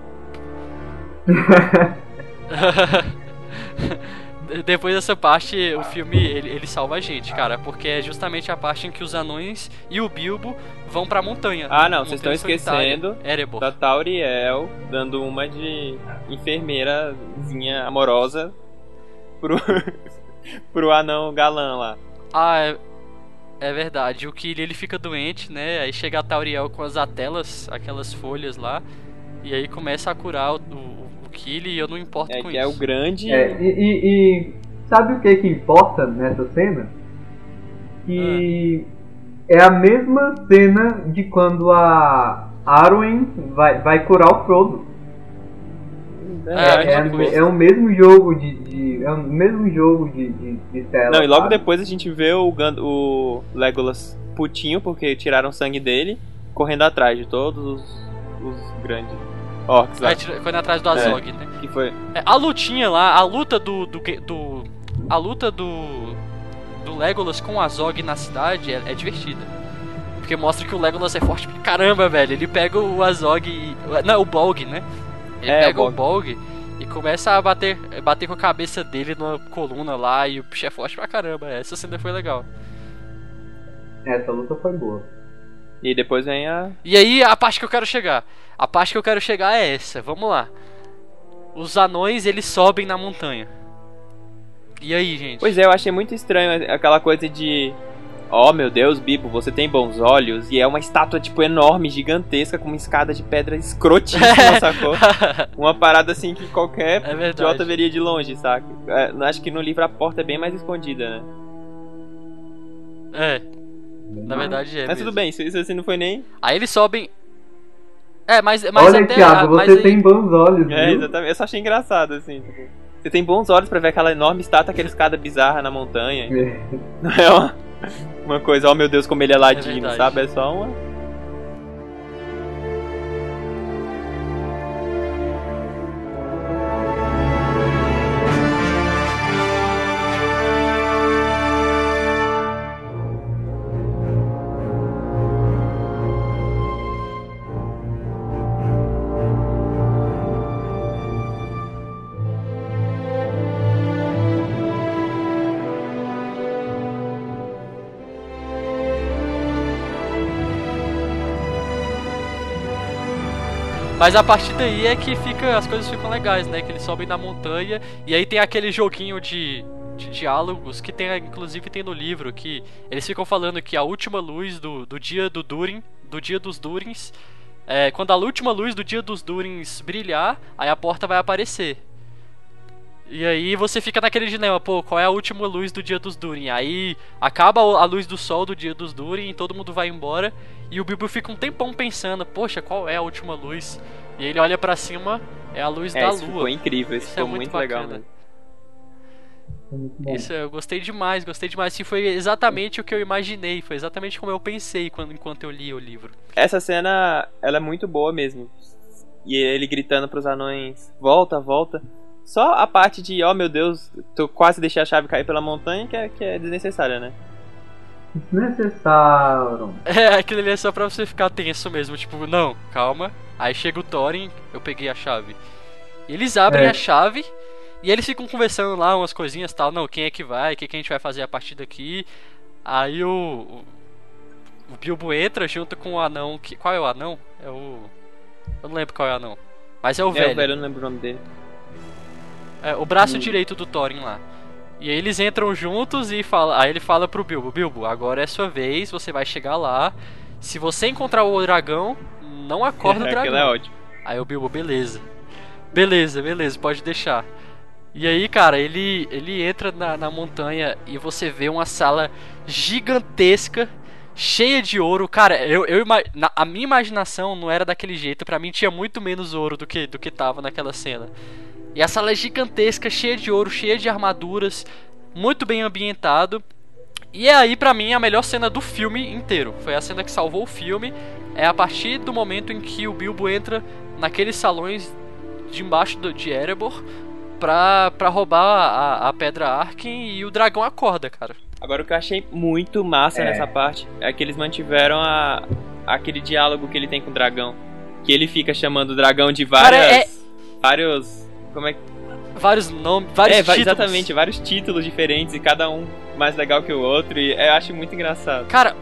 A: Depois dessa parte, o filme ele, ele salva a gente, cara, porque é justamente a parte em que os anões e o Bilbo vão pra montanha.
C: Ah, não, vocês estão
A: Montanha
C: esquecendo
A: Solitária, Erebor.
C: da Tauriel dando uma de enfermeirazinha amorosa pro, pro anão galã lá.
A: Ah, é, é verdade. O Kili ele fica doente, né? Aí chega a Tauriel com as atelas, aquelas folhas lá, e aí começa a curar o, o, o Kili e eu não importo
C: É
A: com
C: que
A: isso.
C: é o grande...
B: É, e, e, e sabe o que que importa nessa cena? Que é a mesma cena de quando a Arwen vai, vai curar o Frodo.
A: É,
B: É, é, é o mesmo jogo de, de é o mesmo jogo de, de, de tela.
C: Não, e logo
B: sabe?
C: depois a gente vê o, Gand o Legolas putinho, porque tiraram sangue dele, correndo atrás de todos os, os grandes orcs lá.
A: Aí tira- correndo atrás do Azog, né?
C: Que foi...
A: É, a lutinha lá, a luta do, do, do a luta do do Legolas com o Azog na cidade é, é divertida. Porque mostra que o Legolas é forte pra caramba, velho. Ele pega o Azog e... Não, o Bolg, né? Ele
C: É,
A: pega
C: o
A: o Bolg e começa a bater, bater com a cabeça dele numa coluna lá e o bicho é forte pra caramba. Essa cena foi legal.
B: Essa luta foi boa.
C: E depois vem a...
A: E aí, a parte que eu quero chegar. A parte que eu quero chegar é essa. Vamos lá. Os anões, eles sobem na montanha. E aí, gente?
C: Pois é, eu achei muito estranho aquela coisa de... Oh, meu Deus, Bilbo, você tem bons olhos. E é uma estátua, tipo, enorme, gigantesca, com uma escada de pedra escrotíssima, sacou? Uma parada, assim, que qualquer
A: É verdade.
C: idiota veria de longe, saca? É, acho que no livro a porta é bem mais escondida, né?
A: É. Na verdade é
C: Mas
A: mesmo.
C: tudo bem, isso, isso assim não foi nem...
A: Aí eles sobem... É, mas, mas
B: Olha,
A: até...
B: Thiago,
A: mas
B: você
A: aí-
B: tem bons olhos,
C: É,
B: viu?
C: exatamente. Eu só achei engraçado, assim, tipo... Você tem bons olhos pra ver aquela enorme estátua, aquela escada bizarra na montanha. Não é uma, uma coisa, oh meu Deus, como ele é ladino,
A: verdade.
C: sabe? É só uma...
A: Mas a partir daí é que fica, as coisas ficam legais, né? Que eles sobem na montanha e aí tem aquele joguinho de, de diálogos que tem, inclusive tem no livro, que eles ficam falando que a última luz do, do dia do Durin, do dia dos Durins, é, quando a última luz do dia dos Durins brilhar, aí a porta vai aparecer. E aí você fica naquele dilema, pô, qual é a última luz do dia dos Durin? Aí acaba a luz do sol do dia dos Durin e todo mundo vai embora. E o Bilbo fica um tempão pensando, poxa, qual é a última luz? E ele olha pra cima, é a luz
C: É,
A: da
C: isso
A: lua.
C: ficou incrível, isso,
A: Isso
C: ficou
A: é muito
C: muito, legal
A: bacana.
C: mesmo.
B: Muito bom.
A: Isso eu gostei demais, gostei demais. E foi exatamente o que eu imaginei, foi exatamente como eu pensei quando, enquanto eu li o livro.
C: Essa cena, ela é muito boa mesmo. E ele gritando pros anões, volta, volta. Só a parte de, oh meu Deus, tu quase deixei a chave cair pela montanha, que é, que é desnecessária, né?
B: Desnecessário.
A: É, aquilo ali é só pra você ficar tenso mesmo, tipo, não, calma. Aí chega o Thorin, eu peguei a chave. Eles abrem
B: É.
A: a chave e eles ficam conversando lá umas coisinhas e tal, não, quem é que vai, o que, que a gente vai fazer a partir daqui. Aí o, o, o Bilbo entra junto com o anão, que, qual é o anão? É o... Eu não lembro qual é o anão, mas é o
C: É,
A: velho.
C: o velho, eu não lembro o nome dele.
A: É, o braço direito do Thorin lá. E aí eles entram juntos e fala, aí ele fala pro Bilbo, Bilbo, agora é sua vez, você vai chegar lá. Se você encontrar o dragão, não acorda o
C: Aquilo
A: dragão.
C: é ótimo.
A: Aí o Bilbo, beleza. Beleza, beleza, pode deixar. E aí, cara, ele, ele entra na, na montanha e você vê uma sala gigantesca, cheia de ouro. Cara, eu, eu, ima- na- a minha imaginação não era daquele jeito. Pra mim tinha muito menos ouro do que, do que tava naquela cena. E a sala é gigantesca, cheia de ouro, cheia de armaduras, muito bem ambientado. E é aí, pra mim, a melhor cena do filme inteiro. Foi a cena que salvou o filme. É a partir do momento em que o Bilbo entra naqueles salões de embaixo do, de Erebor pra, pra roubar a, a Pedra Arken e o dragão acorda, cara.
C: Agora, o que eu achei muito massa é. nessa parte é que eles mantiveram a, aquele diálogo que ele tem com o dragão. Que ele fica chamando o dragão de várias... Cara, é... Vários... Como é que...
A: Vários nomes, vários
C: é,
A: títulos.
C: Exatamente, vários títulos diferentes e cada um mais legal que o outro. E eu acho muito engraçado.
A: Cara...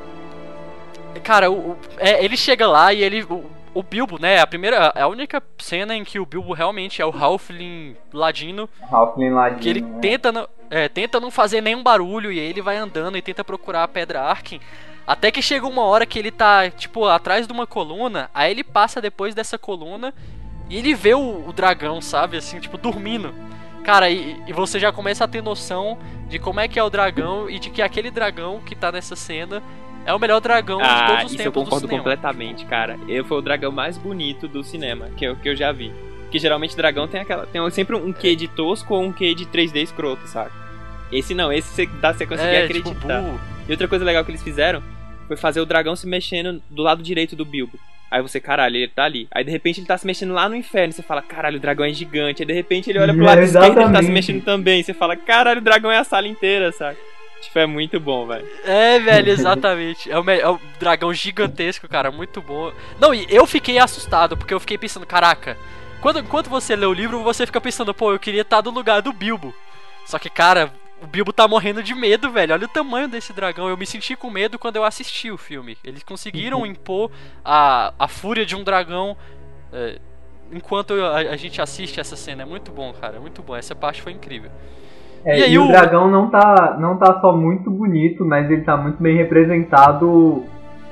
A: Cara, o, o, é, ele chega lá e ele... O, o Bilbo, né, a primeira... A única cena em que o Bilbo realmente é o Halfling Ladino.
B: Halfling Ladino,
A: que ele
B: né?
A: tenta, não, é, tenta não fazer nenhum barulho e aí ele vai andando e tenta procurar a Pedra Arken. Até que chega uma hora que ele tá, tipo, atrás de uma coluna. Aí ele passa depois dessa coluna e ele vê o, o dragão, sabe? Assim, tipo, dormindo. Cara, e, e você já começa a ter noção de como é que é o dragão e de que aquele dragão que tá nessa cena é o melhor dragão
C: ah,
A: de todos os
C: isso
A: tempos
C: eu concordo
A: do cinema.
C: completamente, cara. Ele foi o dragão mais bonito do cinema que eu, que eu já vi. Porque geralmente dragão tem aquela tem sempre um quê de tosco ou um quê de três D escroto, sabe? Esse não, esse você, dá, você conseguir
A: é,
C: acreditar.
A: Tipo,
C: e outra coisa legal que eles fizeram foi fazer o dragão se mexendo do lado direito do Bilbo. Aí você, caralho, ele tá ali. Aí de repente ele tá se mexendo lá no inferno. Você fala, caralho, o dragão é gigante. Aí de repente ele olha pro
B: é,
C: lado esquerdo e ele tá se mexendo também. Você fala, caralho, o dragão é a sala inteira, sabe? Tipo, é muito bom, velho.
A: É, velho, exatamente. É o, é o dragão gigantesco, cara, muito bom. Não, e eu fiquei assustado, porque eu fiquei pensando, caraca, quando, enquanto você lê o livro, você fica pensando, pô, eu queria estar no lugar do Bilbo. Só que, cara, o Bilbo tá morrendo de medo, velho. Olha o tamanho desse dragão. Eu me senti com medo quando eu assisti o filme. Eles conseguiram impor a, a fúria de um dragão é, enquanto a, a gente assiste essa cena. É muito bom, cara, é muito bom. Essa parte foi incrível.
B: É,
A: e aí
B: e o,
A: o
B: dragão não tá, não tá só muito bonito, mas ele tá muito bem representado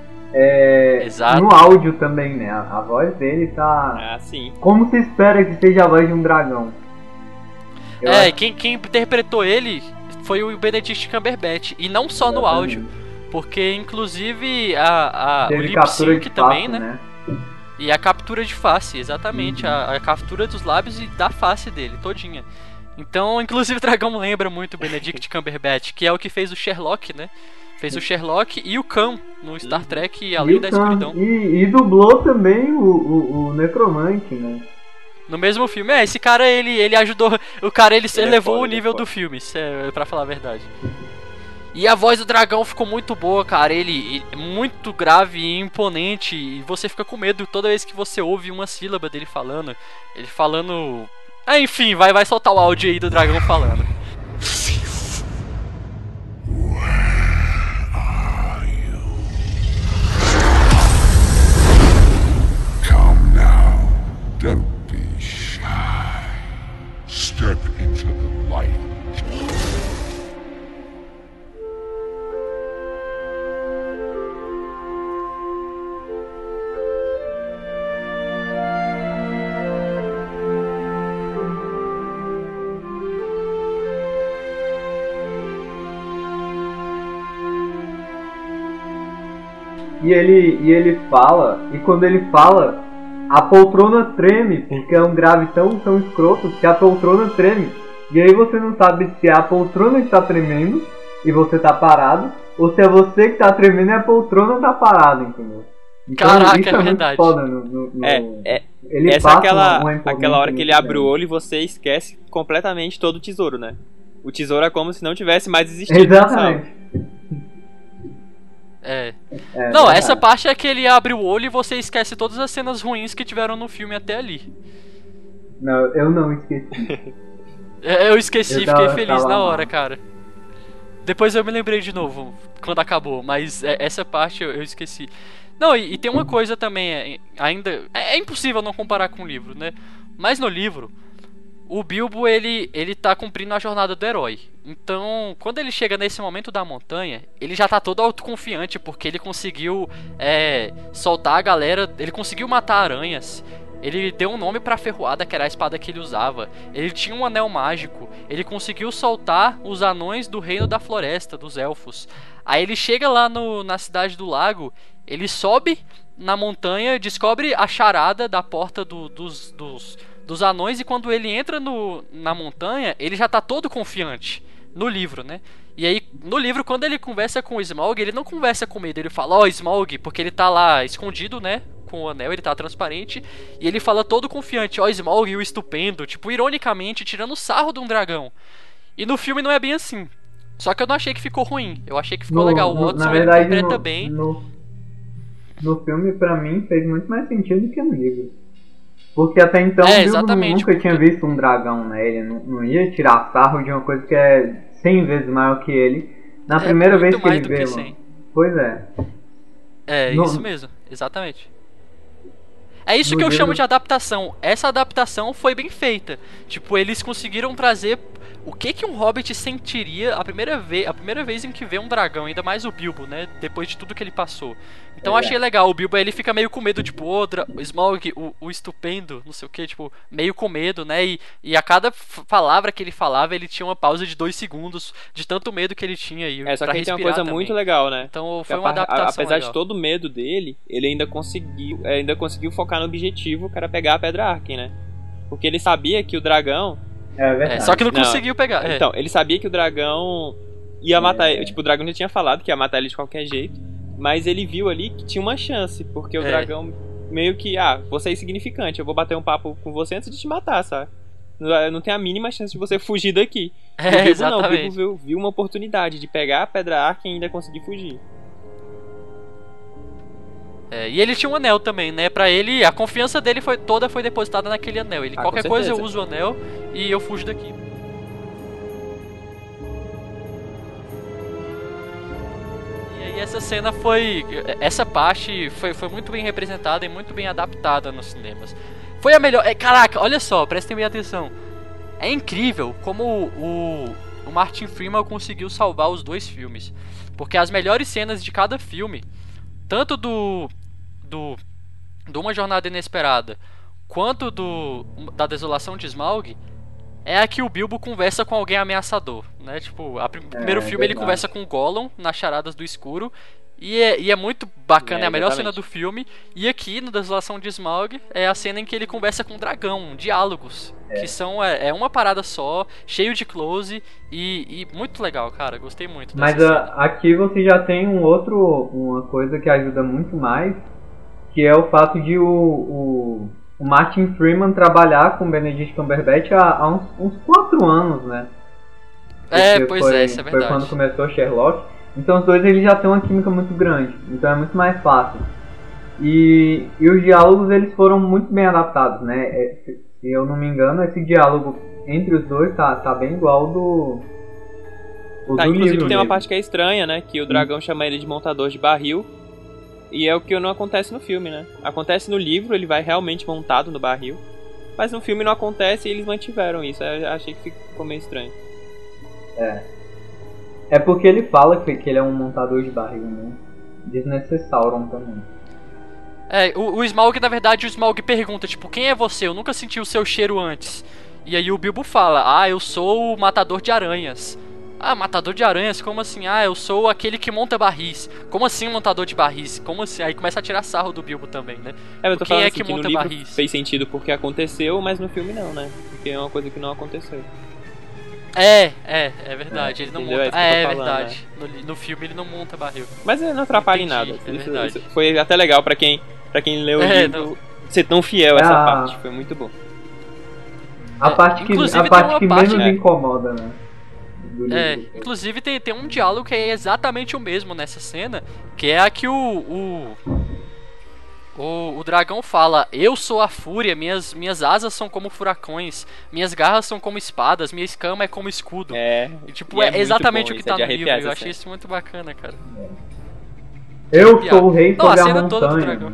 B: é, no áudio também, né? A, a voz dele tá...
C: Ah, sim.
B: Como se espera que seja a voz de um dragão.
A: Eu é, acho... quem, quem interpretou ele foi o Benedict Cumberbatch. E não só no áudio, porque inclusive a, a, o lip sync também, né? né? E a captura de face, exatamente. Uhum. A, a captura dos lábios e da face dele, todinha. Então, inclusive, o dragão lembra muito o Benedict Cumberbatch, que é o que fez o Sherlock, né? Fez o Sherlock e o Khan no Star Trek Além da Escuridão.
B: E, e dublou também o, o, o Necromante, né?
A: No mesmo filme. É, esse cara, ele, ele ajudou... O cara, ele, ele elevou é foda, o nível é do filme, é, pra falar a verdade. E a voz do dragão ficou muito boa, cara. Ele, ele muito grave e imponente. E você fica com medo toda vez que você ouve uma sílaba dele falando. Ele falando... Ah, enfim, vai, vai soltar o áudio aí do dragão falando.
E: Where are you? Come now, don't be shy. Step into the light.
B: E ele, e ele fala, e quando ele fala, a poltrona treme, porque é um grave tão, tão escroto que a poltrona treme. E aí você não sabe se é a poltrona que está tremendo e você está parado, ou se é você que está tremendo e a poltrona está parada, entendeu?
A: Então, caraca, isso é, é verdade.
B: Foda no, no, no...
C: É, é,
B: ele
C: essa é aquela,
B: uma, uma
C: aquela hora que ele abre o olho e você esquece completamente todo o tesouro, né? O tesouro é como se não tivesse mais existido.
B: Exatamente.
A: É.
B: é.
A: Não,
B: verdade.
A: Essa parte é que ele abre o olho e você esquece todas as cenas ruins que tiveram no filme até ali.
B: Não, eu não esqueci.
A: Eu esqueci,
B: eu
A: fiquei
B: tava,
A: feliz
B: tava
A: na
B: mal.
A: hora, cara. Depois eu me lembrei de novo, quando acabou, mas essa parte eu, eu esqueci. Não, e, e tem uma coisa também, é, ainda... É, é impossível não comparar com o livro, né? Mas no livro, o Bilbo, ele, ele tá cumprindo a jornada do herói. Então, quando ele chega nesse momento da montanha, ele já tá todo autoconfiante, porque ele conseguiu é, soltar a galera, ele conseguiu matar aranhas. Ele deu um nome pra ferroada, que era a espada que ele usava. Ele tinha um anel mágico. Ele conseguiu soltar os anões do reino da floresta, dos elfos. Aí ele chega lá no, na cidade do lago. Ele sobe na montanha, descobre a charada da porta do, dos, dos, dos anões. E quando ele entra no, na montanha, ele já tá todo confiante. no livro, né? E aí, no livro, quando ele conversa com o Smaug, ele não conversa com medo, ele fala, ó, oh, Smaug, porque ele tá lá escondido, né? Com o anel, ele tá transparente, e ele fala todo confiante, ó, oh, Smaug, o estupendo, tipo, ironicamente, tirando sarro de um dragão. E no filme não é bem assim. Só que eu não achei que ficou ruim, eu achei que ficou
B: no,
A: legal. O
B: no,
A: Watson,
B: na verdade,
A: ele interpreta
B: no,
A: bem.
B: No, no filme, pra mim, fez muito mais sentido do que no livro. Porque até então
A: É,
B: o Bilbo
A: exatamente,
B: nunca
A: porque-
B: tinha visto um dragão, né? Ele não, não ia tirar sarro de uma coisa que é cem vezes maior que ele. Na
A: É
B: primeira
A: muito
B: vez que
A: mais
B: ele
A: do
B: vê,
A: que
B: mano.
A: cem.
B: Pois é.
A: É,
B: No-
A: isso mesmo, exatamente. É isso
B: No
A: que eu
B: livro-
A: chamo de adaptação. Essa adaptação foi bem feita. Tipo, eles conseguiram trazer o que que um hobbit sentiria a primeira vez, a primeira vez em que vê um dragão, ainda mais o Bilbo, né? Depois de tudo que ele passou. Então eu
B: É.
A: achei legal. O Bilbo ele fica meio com medo, tipo, ô, dra- o Smaug, o, o estupendo, não sei o que, tipo, meio com medo, né? E, e a cada f- palavra que ele falava, ele tinha uma pausa de dois segundos de tanto medo que ele tinha. E
C: É, só
A: pra
C: que aí tem uma
A: respirar
C: coisa
A: também.
C: muito legal, né?
A: Então
C: Que
A: foi
C: a
A: uma
C: par- a-
A: adaptação
C: apesar
A: legal.
C: de todo o medo dele, ele ainda conseguiu, é, ainda conseguiu focar no objetivo, que era pegar a Pedra Arken, né? Porque ele sabia que o dragão...
B: É verdade.
A: É, só que não
C: Não,
A: conseguiu pegar. é.
C: Então, ele sabia que o dragão ia matar
B: É.
C: ele. Tipo, o dragão já tinha falado que ia matar ele de qualquer jeito. Mas ele viu ali que tinha uma chance. Porque o
A: É.
C: dragão meio que, ah, você é insignificante. Eu vou bater um papo com você antes de te matar, sabe? Não, não tem a mínima chance de você fugir daqui.
A: É,
C: o Bilbo não, o
A: exatamente.
C: Bilbo viu, viu uma oportunidade de pegar a Pedra Arken e ainda conseguir fugir.
A: É, e ele tinha um anel também, né? Pra ele, a confiança dele foi, toda foi depositada naquele anel. Ele,
C: Ah,
A: qualquer
C: com
A: coisa eu
C: certeza.
A: uso o anel e eu fujo daqui. E aí essa cena foi... Essa parte foi, foi muito bem representada e muito bem adaptada nos cinemas. Foi a melhor... É, caraca, olha só, prestem bem atenção. É incrível como o, o Martin Freeman conseguiu salvar os dois filmes. Porque as melhores cenas de cada filme, tanto do... do de Uma Jornada Inesperada, quanto do da Desolação de Smaug, é a que o Bilbo conversa com alguém ameaçador, né? Tipo, a prim- primeiro filme ele
B: verdade.
A: conversa com o Gollum nas Charadas do Escuro e é, e é muito bacana, é,
C: É,
A: a melhor
C: exatamente.
A: cena do filme. E aqui no Desolação de Smaug é a cena em que ele conversa com o dragão, diálogos que são é, é uma parada só, cheio de close e, e muito legal, cara. Gostei muito dessa
B: Mas
A: cena.
B: a- aqui você já tem um outro, uma coisa que ajuda muito mais, que é o fato de o, o, o Martin Freeman trabalhar com Benedict Cumberbatch há, há uns, uns quatro anos, né?
A: É,
B: Porque
A: pois
B: foi,
A: é, isso é
B: Foi
A: verdade.
B: quando começou Sherlock. Então os dois eles já têm uma química muito grande, então é muito mais fácil. E, e os diálogos eles foram muito bem adaptados, né? É, se, se eu não me engano, esse diálogo entre os dois tá, tá bem igual ao do... o
C: Tá,
B: do
C: inclusive
B: livro
C: tem uma
B: mesmo.
C: parte que é estranha, né? Que o dragão chama ele de montador de barril. E é o que não acontece no filme, né? Acontece no livro, ele vai realmente montado no barril. Mas no filme não acontece e eles mantiveram isso. Eu achei que ficou meio estranho.
B: É. É porque ele fala que, que ele é um montador de barril, né? Desnecessário também.
A: É, o, o Smaug, na verdade, o Smaug pergunta, tipo, quem é você? Eu nunca senti o seu cheiro antes. E aí o Bilbo fala, ah, eu sou o matador de aranhas. Ah, matador de aranhas? Como assim? Ah, eu sou aquele que monta barris. Como assim montador de barris? Como assim? Aí começa a tirar sarro do Bilbo também, né?
C: É, eu tô
A: Quem
C: falando
A: é
C: assim,
A: que
C: que no
A: monta
C: livro
A: barris?
C: fez sentido porque aconteceu, mas no filme não, né? Porque é uma coisa que não aconteceu.
A: É, é, é verdade, ele não
C: entendeu?
A: monta.
C: É isso que
A: É,
C: eu
A: é
C: tô falando,
A: verdade. No, li- no filme ele não monta barril.
C: Mas não atrapalha em
A: Entendi,
C: nada.
A: é
C: Isso-
A: verdade.
C: isso foi até legal pra quem, pra quem leu o
A: É,
C: livro
A: não.
C: ser tão fiel a essa
B: Ah.
C: parte. Foi muito bom.
B: A
A: É,
B: parte que,
A: inclusive
B: a
A: tem
B: parte
A: uma
B: que
A: parte-
B: menos
C: É.
B: incomoda, né? Do
A: É,
B: livro.
A: inclusive tem, tem um diálogo que é exatamente o mesmo nessa cena, que é a que o, o, o, o dragão fala, eu sou a fúria, minhas, minhas asas são como furacões, minhas garras são como espadas, minha escama é como escudo.
C: É.
A: E, tipo,
C: e
A: é,
C: muito
A: exatamente
C: bom,
A: o que
C: isso
A: tá
C: é de
A: no
C: arrepiar
A: livro, eu
C: essa
A: achei
C: cena.
A: isso muito bacana, cara.
B: Eu
A: Arrepiar.
B: sou o rei
A: Não, a
B: sobre a,
A: cena toda do
B: montanha.
A: dragão.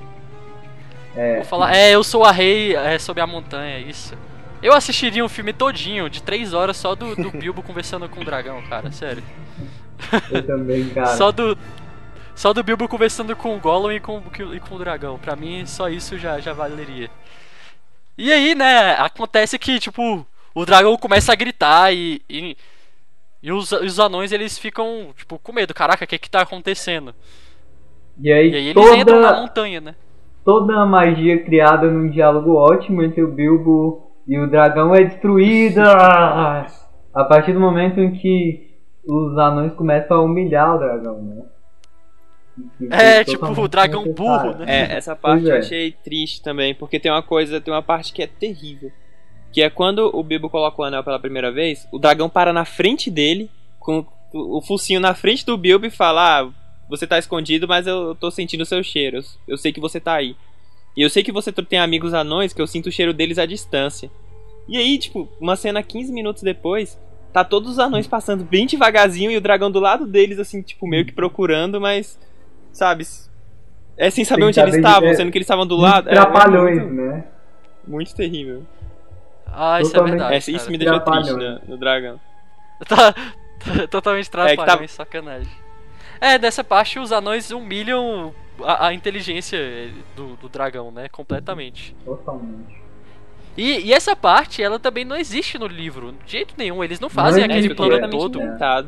B: É,
A: Vou falar, é, eu sou a rei é, sob a montanha, isso. Eu assistiria um filme todinho, de três horas, só do, do Bilbo conversando com o dragão, cara, sério.
B: eu também, cara.
A: Só do. Só do Bilbo conversando com o Gollum e com, e com o dragão. Pra mim, só isso já, já valeria. E aí, né, acontece que, tipo, o dragão começa a gritar e. E, e os, os anões eles ficam, tipo, com medo. Caraca, o que que tá acontecendo?
B: E aí,
A: E aí eles
B: toda,
A: entram na montanha, né?
B: toda a magia criada num diálogo ótimo entre o Bilbo e o dragão é destruída. A partir do momento em que os anões começam a humilhar o dragão, né?
A: É, tipo, o dragão burro, né?
C: É, essa parte
B: Pois é.
C: eu achei triste também, porque tem uma coisa, tem uma parte que é terrível. Que é quando o Bilbo coloca o anel pela primeira vez, o dragão para na frente dele, com o focinho na frente do Bilbo e fala: ah, você tá escondido, mas eu tô sentindo o seu cheiro, eu, eu sei que você tá aí. E eu sei que você tem amigos anões que eu sinto o cheiro deles à distância. E aí, tipo, uma cena quinze minutos depois, tá todos os anões passando bem devagarzinho e o dragão do lado deles, assim, tipo, meio que procurando, mas, sabe, é sem saber
B: Sem
C: onde eles
B: saber de-
C: estavam,
B: é,
C: sendo que eles estavam do lado. É,
B: Trapalhões,
C: é muito,
B: né?
C: muito terrível.
A: Ah, isso é
B: Totalmente-
A: verdade.
C: É, isso
A: cara.
C: me deixou
B: Trapalhões.
C: triste no, no dragão.
A: Tá, tá totalmente
C: É que
A: trapalhões,
C: tá-
A: sacanagem. É, nessa parte os anões humilham a, a inteligência do, do dragão, né? Completamente.
B: Totalmente.
A: E, e essa parte, ela também não existe no livro, de jeito nenhum. Eles não fazem
B: Não
A: aquele
B: existe,
A: plano
B: é.
C: completamente
A: todo.
C: inventado.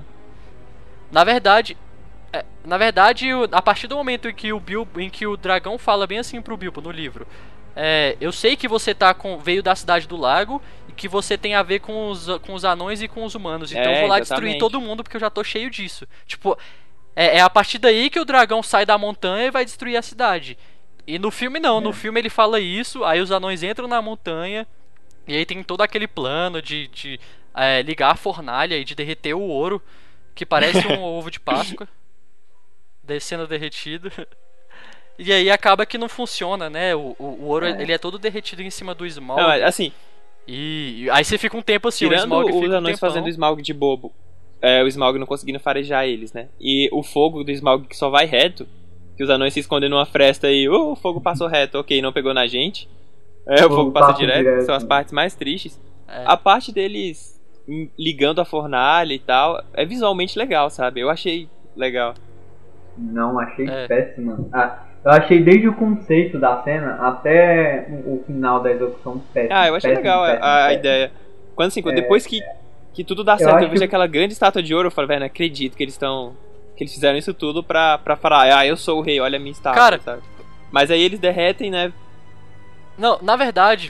A: Na verdade, é, na verdade, o- a partir do momento em que o Bilbo, em que o dragão fala bem assim pro Bilbo no livro, é, eu sei que você tá com, veio da cidade do lago e que você tem a ver com os, com os anões e com os humanos. Então
C: É,
A: eu vou lá
C: exatamente.
A: destruir todo mundo porque eu já tô cheio disso. Tipo, é, é a partir daí que o dragão sai da montanha e vai destruir a cidade. E no filme não, no filme ele fala isso, aí os anões entram na montanha e aí tem todo aquele plano de, de é, ligar a fornalha e de derreter o ouro, que parece um ovo de Páscoa descendo derretido. E aí acaba que não funciona, né? O, o, o ouro ele é todo derretido em cima do Smaug.
C: Não, mas, assim,
A: E aí você fica um tempo assim, o
C: tirando
A: Smaug
C: os
A: fica um
C: anões
A: tempão.
C: fazendo o Smaug de bobo, é, o Smaug não conseguindo farejar eles, né? E o fogo do Smaug que só vai reto, que os anões se escondem numa fresta e uh, o fogo passou reto, ok, não pegou na gente. É, o
B: Fogo
C: fogo passa
B: passa
C: direto,
B: direto,
C: que são as
B: né?
C: partes mais tristes.
A: É.
C: A parte deles hum, ligando a fornalha e tal, é visualmente legal, sabe? Eu achei legal.
B: Não, achei
A: É.
B: péssima. Ah, eu achei desde o conceito da cena até o o final da execução péssimo.
C: Ah, eu achei
B: péssimo,
C: legal a-
B: péssimo,
C: a, a
B: péssimo.
C: ideia. Quando assim, quando-
B: É,
C: depois que, que tudo dá certo, eu,
B: acho
C: vejo
B: que-
C: aquela grande estátua de ouro, eu falo, velho, não acredito que eles estão. Que eles fizeram isso tudo pra, pra falar, ah, eu sou o rei, olha a minha estátua,
A: Cara-
C: sabe? Mas aí eles derretem, né?
A: Não, na verdade,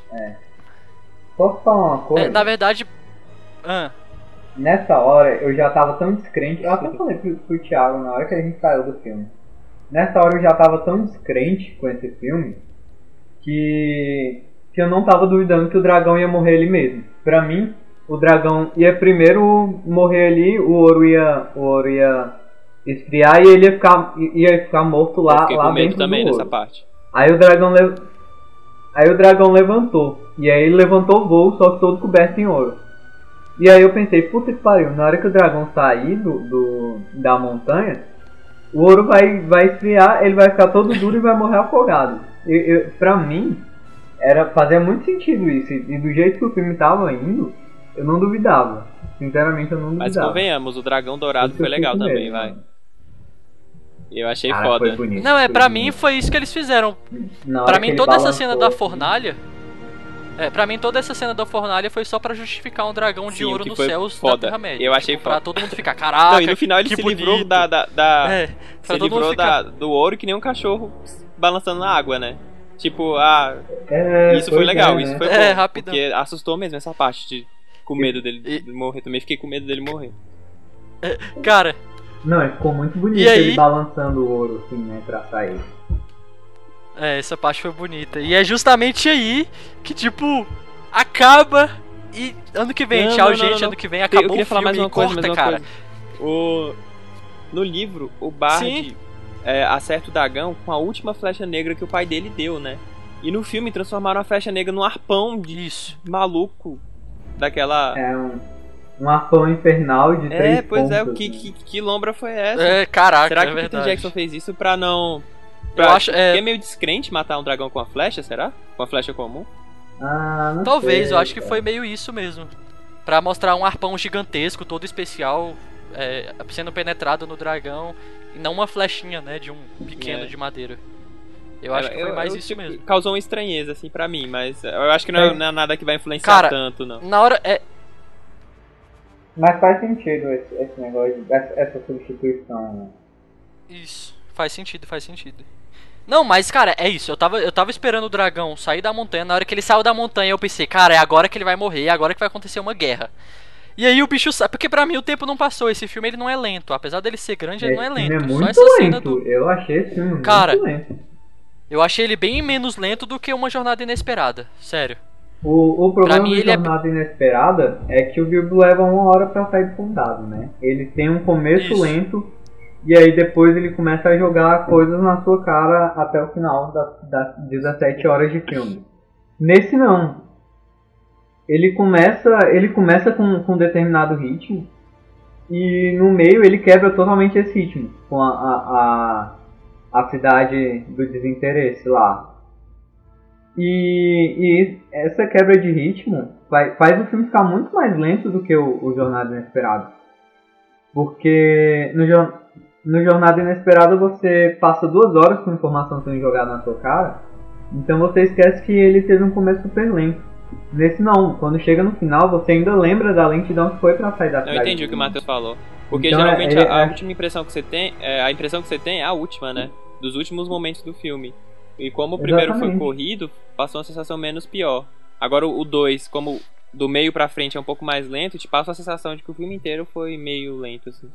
B: Posso falar uma coisa?
A: é, na verdade, ah,
B: Nessa hora eu já tava tão descrente. Eu até falei pro, pro Thiago na hora que a gente saiu do filme. Nessa hora eu já tava tão descrente com esse filme que, que eu não tava duvidando que o dragão ia morrer ali mesmo. Pra mim, o dragão ia primeiro morrer ali, o ouro ia, o ouro ia esfriar e ele ia ficar, ia ficar morto
C: eu
B: lá,
C: fiquei
B: lá
C: com medo
B: dentro
C: também
B: do
C: nessa
B: ouro.
C: parte.
B: Aí o dragão le... Aí o dragão levantou. E aí ele levantou o voo, só que todo coberto em ouro. E aí eu pensei, puta que pariu, na hora que o dragão sair do, do, da montanha, o ouro vai, vai esfriar, ele vai ficar todo duro e vai morrer afogado. E, eu, pra mim, era, fazia muito sentido isso. E do jeito que o filme tava indo, eu não duvidava. Sinceramente, eu não
C: Mas
B: duvidava.
C: convenhamos, o dragão dourado
B: Por isso
C: foi
B: eu fiquei
C: legal
B: com
C: também,
B: medo,
C: vai.
B: mano.
C: Eu achei
B: Cara,
C: foda.
B: foi bonito,
A: não, é
B: foi
A: pra
B: bonito.
A: mim foi isso que eles fizeram.
B: Na hora
A: Pra
B: que
A: mim
B: ele
A: toda essa
B: balançou,
A: cena da
B: assim,
A: fornalha, é, pra mim toda essa cena da fornalha foi só pra justificar um dragão de
C: Sim,
A: ouro
C: que
A: nos
C: foi
A: céus
C: foda.
A: da Terra-média.
C: Eu achei
A: tipo, pra
C: foda.
A: todo mundo ficar, caraca,
C: Não, e no final ele
A: que
C: se
A: bonito.
C: livrou da. da, da
A: É,
C: se
A: pra todo mundo
C: livrou
A: ficar...
C: da, do ouro que nem um cachorro balançando na água, né? Tipo, ah,
B: É,
C: isso foi
B: pois
C: legal,
B: é,
C: isso
B: né?
C: foi
A: É,
C: bom.
A: rapidão.
C: Porque assustou mesmo essa parte de com medo dele
A: E-
C: de morrer. Também fiquei com medo dele morrer.
A: Cara,
B: Não, e ficou muito bonito
A: E aí?
B: ele balançando o ouro, assim, né, pra sair.
A: é, essa parte foi bonita. E é justamente aí que, tipo, acaba e ano que vem,
C: Não,
A: tchau,
C: não, não,
A: gente,
C: não.
A: ano que vem
C: Eu
A: acabou
C: queria
A: o
C: falar
A: filme
C: mais uma
A: e
C: coisa,
A: corta,
C: mais uma
A: cara.
C: coisa. O... No livro, o Bard
A: Sim.
C: é, acerta o dragão com a última flecha negra que o pai dele deu, né? E no filme transformaram a flecha negra num arpão de
A: Isso.
C: maluco. Daquela.
B: É um, um arpão infernal de três
C: É, pois é,
B: pontas,
C: que,
B: né?
C: que, que lombra foi essa?
A: É, caraca,
C: Será
A: é
C: que o Peter
A: verdade.
C: Jackson fez isso pra não.
A: Eu
C: Pra,
A: acho, é,
C: Porque é meio descrente matar um dragão com a flecha, será? Com a flecha comum?
B: Ah, não
A: talvez,
B: sei,
A: eu acho que
B: cara.
A: foi meio isso mesmo. Pra mostrar um arpão gigantesco, todo especial, é, sendo penetrado no dragão, e não uma flechinha, né, de um pequeno
C: É.
A: de madeira. Eu acho que foi mais
C: eu-
A: isso
C: tipo,
A: mesmo.
C: Causou uma estranheza, assim, pra mim, mas eu acho que não é,
B: É.
C: não é nada que vai influenciar
A: Cara,
C: tanto, não.
A: Na hora, é,
B: Mas faz sentido esse, esse negócio, de- essa, essa substituição, né?
A: isso, faz sentido, faz sentido. Não, mas cara, é isso, eu tava, eu tava esperando o dragão sair da montanha, na hora que ele saiu da montanha eu pensei, cara, é agora que ele vai morrer, é agora que vai acontecer uma guerra. E aí o bicho sai. Porque pra mim o tempo não passou. Esse filme ele não é lento. Apesar dele ser grande, ele não é
B: Esse filme
A: lento.
B: é
A: Só
B: muito
A: essa
B: lento.
A: cena do.
B: Eu achei esse filme
A: Cara,
B: muito lento.
A: Eu achei ele bem menos lento do que Uma Jornada Inesperada. Sério.
B: O, o problema
A: mim,
B: do
A: ele é-
B: Jornada Inesperada é que o Bilbo leva uma hora pra sair do condado, né? Ele tem um começo
A: Isso.
B: lento e aí depois ele começa a jogar coisas na sua cara até o final das, das dezessete horas de filme. Nesse não. Ele começa, ele começa com, com um determinado ritmo e no meio ele quebra totalmente esse ritmo com a, a, a, a cidade do desinteresse lá. E, e essa quebra de ritmo vai, faz o filme ficar muito mais lento do que o, o Jornada Inesperada. Porque no, jor- no Jornada Inesperada você passa duas horas com informação sendo jogada na sua cara, então você esquece que ele teve um começo super lento. Nesse não, quando chega no final você ainda lembra da lentidão que foi pra sair da
C: Eu
B: cidade.
C: entendi o que o Matheus falou. Porque
B: Então,
C: geralmente
B: é-
C: a, a
B: é-
C: última impressão que você tem, é, a impressão que você tem é a última, né? Dos últimos momentos do filme. E como o primeiro
B: Exatamente.
C: foi corrido, passou uma sensação menos pior. Agora o dois, como do meio pra frente é um pouco mais lento, te passa a sensação de que o filme inteiro foi meio lento, assim.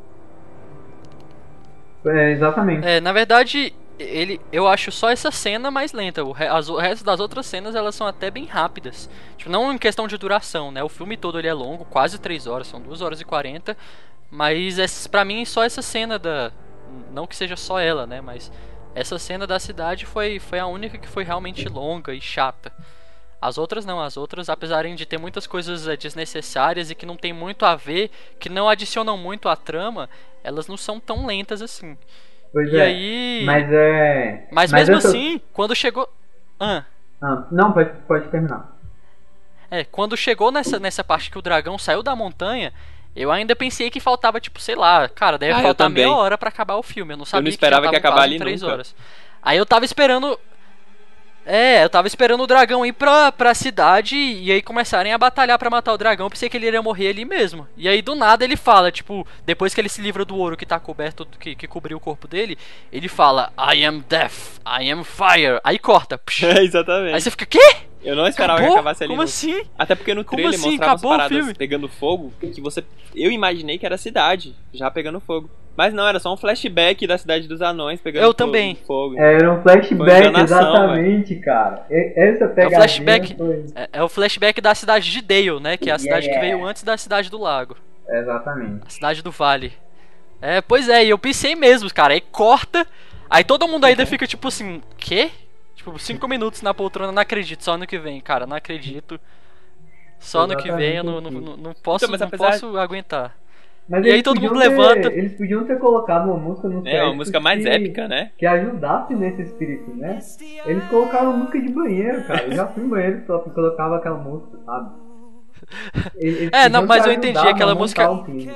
B: É, exatamente.
A: É, na verdade, ele, eu acho só essa cena mais lenta. O, re- as, o resto das outras cenas, elas são até bem rápidas. Tipo, não em questão de duração, né? O filme todo ele é longo, quase três horas, são duas horas e quarenta. Mas esses, pra mim, só essa cena da... Não que seja só ela, né? Mas essa cena da cidade foi, foi a única que foi realmente longa e chata. As outras não, as outras, apesar de ter muitas coisas é, desnecessárias e que não tem muito a ver, que não adicionam muito à trama, elas não são tão lentas assim.
B: Pois
A: E
B: é.
A: aí...
B: Mas é.
A: Mas mesmo
B: essa-
A: assim, quando chegou... Ah,
B: Ah, não, pode, pode terminar.
A: é, quando chegou nessa, nessa parte que o dragão saiu da montanha, eu ainda pensei que faltava, tipo, sei lá, cara, deve
C: Ah, eu
A: faltar
C: também.
A: meia hora pra acabar o filme. Eu não sabia
C: esperava
A: que,
C: que
A: já
C: ia
A: tavam
C: acabar
A: quase
C: ali
A: três
C: nunca.
A: horas. Aí eu tava esperando... É, eu tava esperando o dragão ir pra, pra cidade e aí começarem a batalhar pra matar o dragão. Eu pensei que ele iria morrer ali mesmo. E aí do nada ele fala, tipo, depois que ele se livra do ouro que tá coberto, que, que cobriu o corpo dele, ele fala, I am death, I am fire. Aí corta. Psh.
C: É, exatamente.
A: Aí você fica, quê?
C: Eu não esperava
A: Acabou?
C: que acabasse ali.
A: Como
C: nunca.
A: assim?
C: Até porque no
A: Como
C: trailer
A: assim?
C: mostrava
A: Acabou
C: as
A: o
C: paradas
A: filme?
C: pegando fogo, que você... Eu imaginei que era a cidade, já pegando fogo. Mas não, era só um flashback da cidade dos anões pegando
A: Eu
C: fogo,
A: também.
C: fogo.
B: Era um
C: Foi
B: flashback,
C: enganação,
B: exatamente, cara. E- Essa pegadinha
A: flashback.
B: foi...
A: É, é o flashback da cidade de Dale, né? Que é a cidade
B: Yeah.
A: que veio antes da cidade do lago.
B: Exatamente.
A: A cidade do vale. É, pois é, e eu pensei mesmo, cara. Aí corta, aí todo mundo ainda fica tipo assim, quê? Tipo, cinco minutos na poltrona, não acredito, só ano que vem, cara, não acredito. Só ano que vem eu não, não, não- não posso,
C: Então, mas
A: não
C: apesar-
A: posso aguentar.
B: Mas
A: E aí
B: eles
A: todo mundo
B: podiam ter-
A: levanta.
B: Eles podiam ter colocado uma música no
C: É, uma
B: crédito
C: música mais
B: que-
C: épica, né?
B: Que ajudasse nesse espírito, né? Eles colocaram música de banheiro, cara. Eu já fui em banheiro só que colocava aquela música, sabe? Eles- eles
A: É, não,
B: podiam
A: mas
B: ter
A: eu entendi,
B: ajudado a
A: aquela
B: montar
A: música-
B: o clima.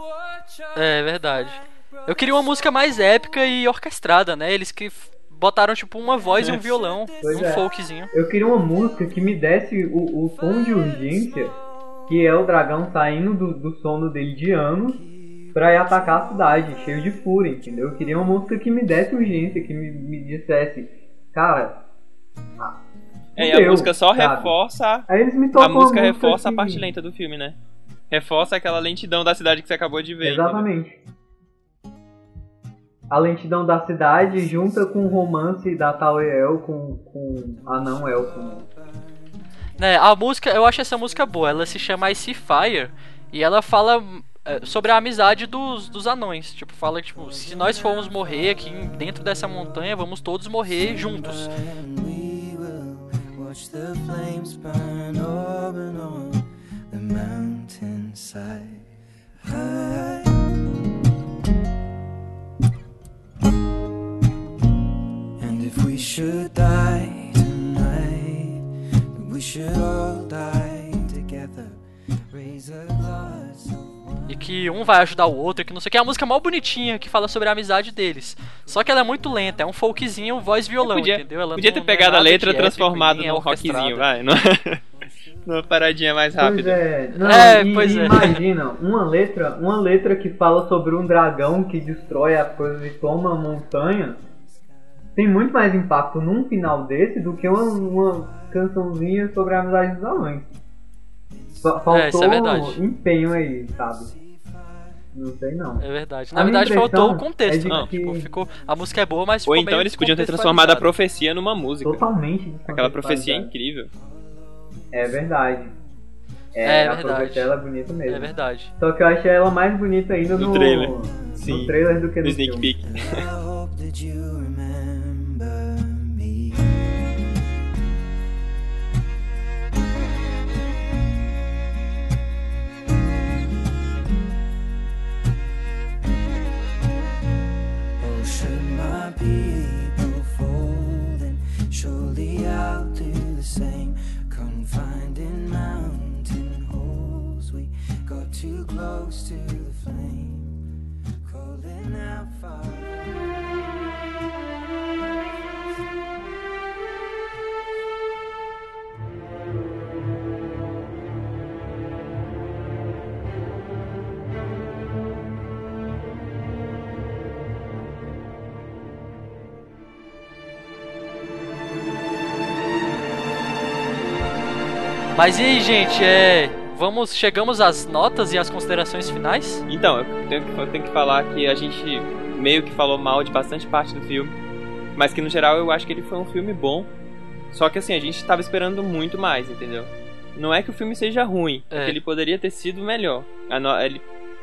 A: É verdade. Eu queria uma música mais épica e orquestrada, né? Eles que f- botaram tipo uma voz e um violão,
B: Pois
A: um
B: é.
A: folkzinho.
B: Eu queria uma música que me desse o, o tom de urgência, que é o dragão saindo do, do sono dele de anos pra ir atacar a cidade, cheio de fúria, entendeu? Eu queria uma música que me desse urgência, que me, me dissesse, cara... ah,
C: É, e a
B: fudeu,
C: música só
B: sabe?
C: reforça...
B: Aí eles me
C: A
B: tocam uma
C: música reforça a
B: que-
C: parte lenta do filme, né? Reforça aquela lentidão da cidade que você acabou de ver.
B: Exatamente. A lentidão da cidade junta com o romance da tal El com, com a não El. Com...
A: Né, a música, eu acho essa música boa, ela se chama Ice Fire e ela fala é, sobre a amizade dos, dos anões. Tipo, fala tipo, se nós formos morrer aqui dentro dessa montanha, vamos todos morrer juntos.
F: We will watch the flames burn up and on the mountainside. High. And if we should die tonight, we should all die together. Raise a glass of wine.
A: E que um vai ajudar o outro, que não sei o que. É a música mal bonitinha que fala sobre a amizade deles. Só que ela é muito lenta, é um folkzinho, voz violão,
C: Podia,
A: entendeu? Ela
C: podia
A: não-
C: ter
A: não é
C: pegado a
A: nada
C: letra
A: de
C: e transformado
A: épico, nem é
C: num rockzinho,
A: orquestrada.
C: vai. Numa, numa paradinha mais
B: Pois
C: rápida.
B: é, não,
A: É,
B: e,
A: pois
B: e
A: é.
B: imagina, uma letra, uma letra que fala sobre um dragão que destrói as coisas e toma a montanha, tem muito mais impacto num final desse do que uma, uma cançãozinha sobre a amizade dos anões. Fa- Faltou
A: É, isso é verdade.
B: empenho aí, sabe? Não sei não.
A: É verdade.
B: A
A: Na
B: minha
A: verdade, faltou o
B: impressão
A: contexto,
B: é de
A: né?
B: que-
A: Tipo, ficou, a música é boa, mas
C: Ou
A: ficou
C: então
A: meio
C: eles podiam ter transformado a
A: descontextualizado.
C: profecia numa música.
B: Totalmente
C: Aquela profecia é
B: descontextualizado.
C: incrível.
B: É verdade.
A: É
B: a
A: verdade.
B: profecia ela é bonita mesmo.
A: É verdade.
B: Só que eu achei ela mais bonita ainda
C: No
B: no,
C: trailer.
B: no
C: Sim.
B: trailer do que
C: No
B: no
C: sneak
B: filme.
C: peek.
F: I hope that you remember me. Oh, should my people fold, then surely I'll do the same. Confined in mountain holes, we got too close to the flame, calling out fire.
A: Mas e aí, gente, é... Vamos, chegamos às notas e às considerações finais?
C: Então, eu tenho, que, eu tenho que falar que a gente meio que falou mal de bastante parte do filme, mas que no geral eu acho que ele foi um filme bom. Só que assim, a gente tava esperando muito mais, entendeu? Não é que o filme seja ruim,
A: É.
C: porque ele poderia ter sido melhor. A no- Ele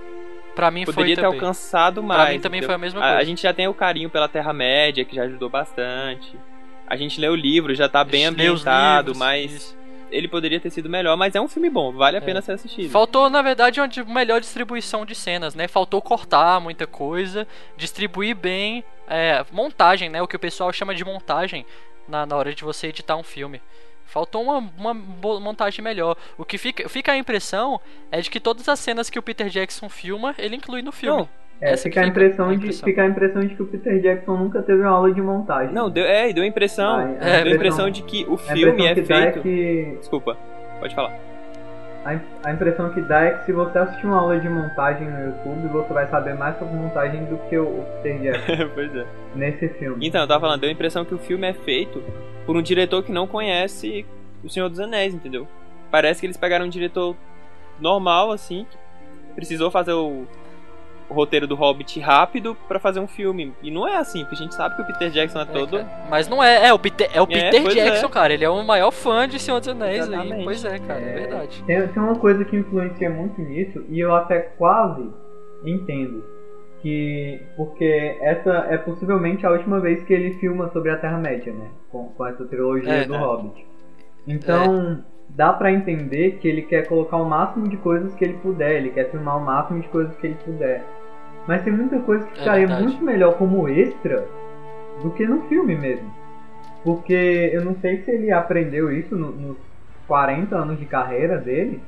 A: Pra mim
C: poderia
A: foi
C: ter
A: também.
C: alcançado mais.
A: mim também
C: entendeu?
A: foi a mesma
C: A,
A: coisa.
C: a gente já tem o carinho pela Terra-média, que já ajudou bastante. A gente lê o livro, já tá bem
A: Lê os
C: ambientado,
A: livros,
C: mas
A: isso.
C: ele poderia ter sido melhor. Mas é um filme bom, vale a pena ser assistido.
A: Faltou, na verdade, uma di- melhor distribuição de cenas, né? Faltou cortar muita coisa, distribuir bem, é, montagem, né? O que o pessoal chama de montagem na, na hora de você editar um filme. Faltou uma, uma bo- montagem melhor. O que fica, fica a impressão é de que todas as cenas que o Peter Jackson filma, ele inclui no filme.
C: Não,
B: É,
A: Essa que
B: fica, a
A: fica
B: impressão
A: a
B: de,
A: impressão.
B: fica a impressão de que o Peter Jackson nunca teve uma aula de montagem.
C: Não, deu, é, e deu a impressão,
B: A- a
C: deu a
B: impressão-
C: impressão de que o
B: A
C: filme
B: impressão
C: é
B: que dá é
C: feito...
B: que
C: Desculpa, pode falar.
B: A, im- a impressão que dá é que se você assistir uma aula de montagem no YouTube, você vai saber mais sobre montagem do que o, o Peter Jackson
C: Pois é.
B: nesse filme.
C: Então, eu tava falando, deu a impressão que o filme é feito por um diretor que não conhece O Senhor dos Anéis, entendeu? Parece que eles pegaram um diretor normal, assim, que precisou fazer o, o roteiro do Hobbit rápido pra fazer um filme. E não é assim, porque a gente sabe que o Peter Jackson é
A: É,
C: todo...
A: cara. Mas não é, é o Peter, é o Peter
C: pois
A: Jackson,
C: é.
A: cara. Ele é o maior fã de Senhor dos Anéis aí.
C: Exatamente.
A: Pois é, cara, é,
B: É.
A: verdade.
B: Tem, tem uma coisa que influencia muito nisso, e eu até quase entendo. Que, porque essa é possivelmente a última vez que ele filma sobre a Terra-média, né? Com, com essa trilogia
A: É,
B: do
C: é.
B: Hobbit. Então, dá pra entender que ele quer colocar o máximo de coisas que ele puder, ele quer filmar o máximo de coisas que ele puder. Mas tem muita coisa que
A: É
B: ficaria
A: verdade.
B: muito melhor como extra do que no filme mesmo. Porque eu não sei se ele aprendeu isso no- nos quarenta anos de carreira dele,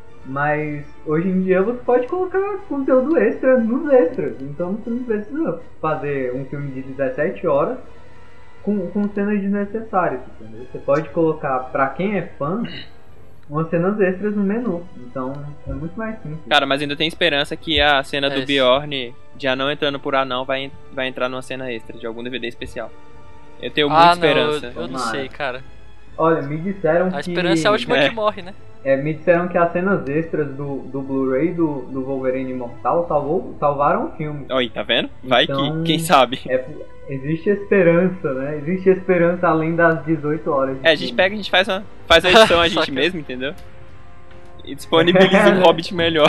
B: mas hoje em dia você pode colocar conteúdo extra nos extras. Então você não precisa fazer um filme de dezessete horas com, com cenas desnecessárias, entendeu? Você pode colocar, pra quem é fã, umas cenas extras no menu. Então é muito mais simples.
C: Cara, mas ainda tem esperança que a cena
A: É
C: do
A: isso.
C: Bjorn de anão entrando por anão vai, en- vai entrar numa cena extra de algum D V D especial. Eu tenho
A: Ah,
C: muita
A: não, eu,
C: esperança.
A: eu não
B: Tomara.
A: sei, cara.
B: Olha, me disseram
A: A
B: que...
A: esperança é a última
C: É.
A: que morre, né?
B: É, me disseram que as cenas extras do, do Blu-ray do, do Wolverine Imortal salvou, salvaram o filme.
C: Oi, tá vendo? Vai
B: Então-
C: que, quem sabe.
B: É, existe esperança, né? Existe esperança além das dezoito horas. de
C: É, a gente
B: filme.
C: pega, a gente faz, uma, faz a edição a gente
A: Saca.
C: mesmo, entendeu? E disponibiliza um Hobbit melhor.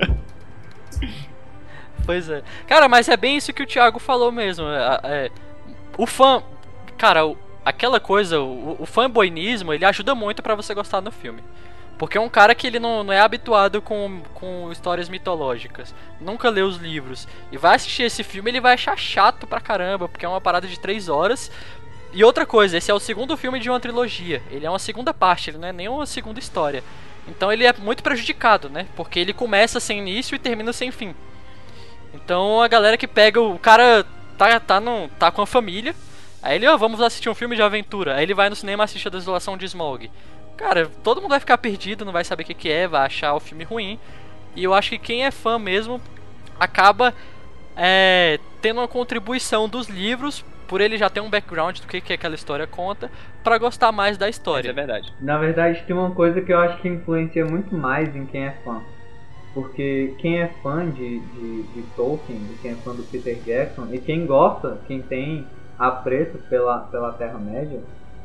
A: Pois é. Cara, mas é bem isso que o Thiago falou mesmo. É, é, o fã. Cara, o- aquela coisa, o, o fanboynismo, ele ajuda muito pra você gostar do filme. Porque é um cara que ele não, não é habituado com, com histórias mitológicas. Nunca leu os livros. E vai assistir esse filme, ele vai achar chato pra caramba. Porque é uma parada de três horas. E outra coisa, esse é o segundo filme de uma trilogia. Ele é uma segunda parte, ele não é nem uma segunda história. Então ele é muito prejudicado, né? Porque ele começa sem início e termina sem fim. Então a galera que pega o cara tá, tá, no, tá com a família. Aí ele, ó, vamos assistir um filme de aventura. Aí ele vai no cinema assistir a Desolação de Smaug. Cara, todo mundo vai ficar perdido, não vai saber o que, que é, vai achar o filme ruim. E eu acho que quem é fã mesmo acaba é, tendo uma contribuição dos livros por ele já ter um background do que, que aquela história conta, pra gostar mais da história.
C: Isso é verdade.
B: Na verdade, tem uma coisa que eu acho que influencia muito mais em quem é fã. Porque quem é fã de, de, de Tolkien, de quem é fã do Peter Jackson, e quem gosta, quem tem apreço pela, pela Terra-média,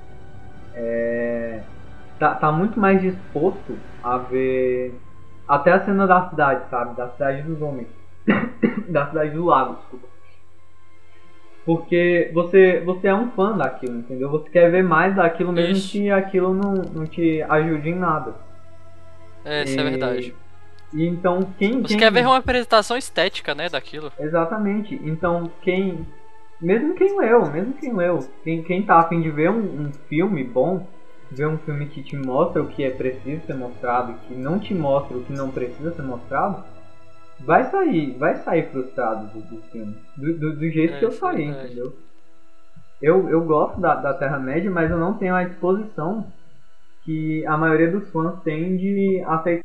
B: é, tá, tá muito mais disposto a ver até a cena da cidade, sabe? Da cidade dos homens. Da cidade do lago, desculpa. Porque você, você é um fã daquilo, entendeu? Você quer ver mais daquilo mesmo
A: Isso.
B: que aquilo não, não te ajude em nada.
A: É, isso
B: E-
A: é verdade.
B: E então quem,
A: Você
B: quem...
A: quer ver uma apresentação estética, né, daquilo.
B: Exatamente. Então quem... Mesmo quem leu, mesmo quem leu, quem, quem tá a fim de ver um, um filme bom, ver um filme que te mostra o que é preciso ser mostrado, que não te mostra o que não precisa ser mostrado, vai sair, vai sair frustrado do, do filme. Do, do, do jeito
A: É,
B: que eu
A: isso é
B: saí,
A: verdade.
B: entendeu? Eu, eu gosto da, da Terra-média, mas eu não tenho a disposição que a maioria dos fãs tem de aceitar.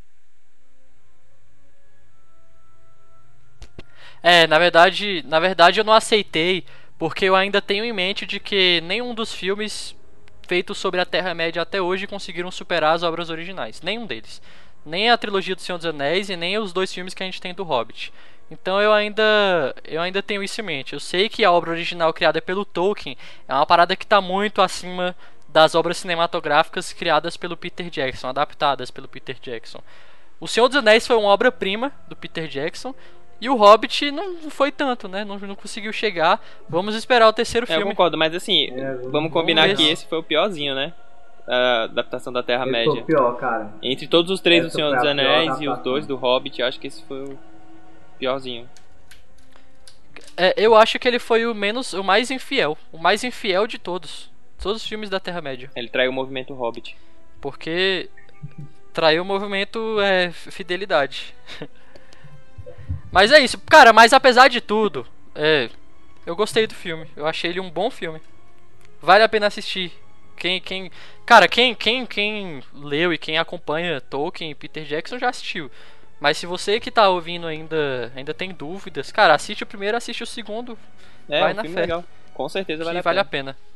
A: É, na verdade, na verdade eu não aceitei, porque eu ainda tenho em mente de que nenhum dos filmes feitos sobre a Terra-média até hoje conseguiram superar as obras originais. Nenhum deles. Nem a trilogia do Senhor dos Anéis e nem os dois filmes que a gente tem do Hobbit. Então eu ainda, eu ainda tenho isso em mente. Eu sei que a obra original criada pelo Tolkien é uma parada que está muito acima das obras cinematográficas criadas pelo Peter Jackson, adaptadas pelo Peter Jackson. O Senhor dos Anéis foi uma obra-prima do Peter Jackson. E o Hobbit não foi tanto, né? Não, não conseguiu chegar. Vamos esperar o terceiro
C: É, eu
A: filme.
C: concordo, mas assim,
B: É,
C: vamos combinar
A: vamos ver.
C: que esse foi o piorzinho, né? A adaptação da
B: Esse foi
C: Terra-média.
B: o pior, cara.
C: Entre todos os três do
B: Essa
C: Senhor
B: foi
C: dos
B: a pior
C: Anéis e os
B: adaptação.
C: dois do Hobbit, eu acho que esse foi o piorzinho.
A: É, eu acho que ele foi o menos, o mais infiel. O mais infiel de todos. Todos os filmes da Terra-média.
C: Ele traiu o movimento Hobbit.
A: Porque traiu o movimento é, fidelidade. Mas é isso. Cara, mas apesar de tudo, é, eu gostei do filme. Eu achei ele um bom filme. Vale a pena assistir. Quem, quem, cara, quem, quem, quem leu e quem acompanha Tolkien e Peter Jackson já assistiu. Mas se você que tá ouvindo ainda, ainda tem dúvidas, cara, assiste o primeiro, assiste o segundo.
C: É,
A: Vai
C: um
A: na
C: filme
A: fé.
C: legal. Com certeza
A: Que
C: vale a
A: vale
C: pena.
A: a pena.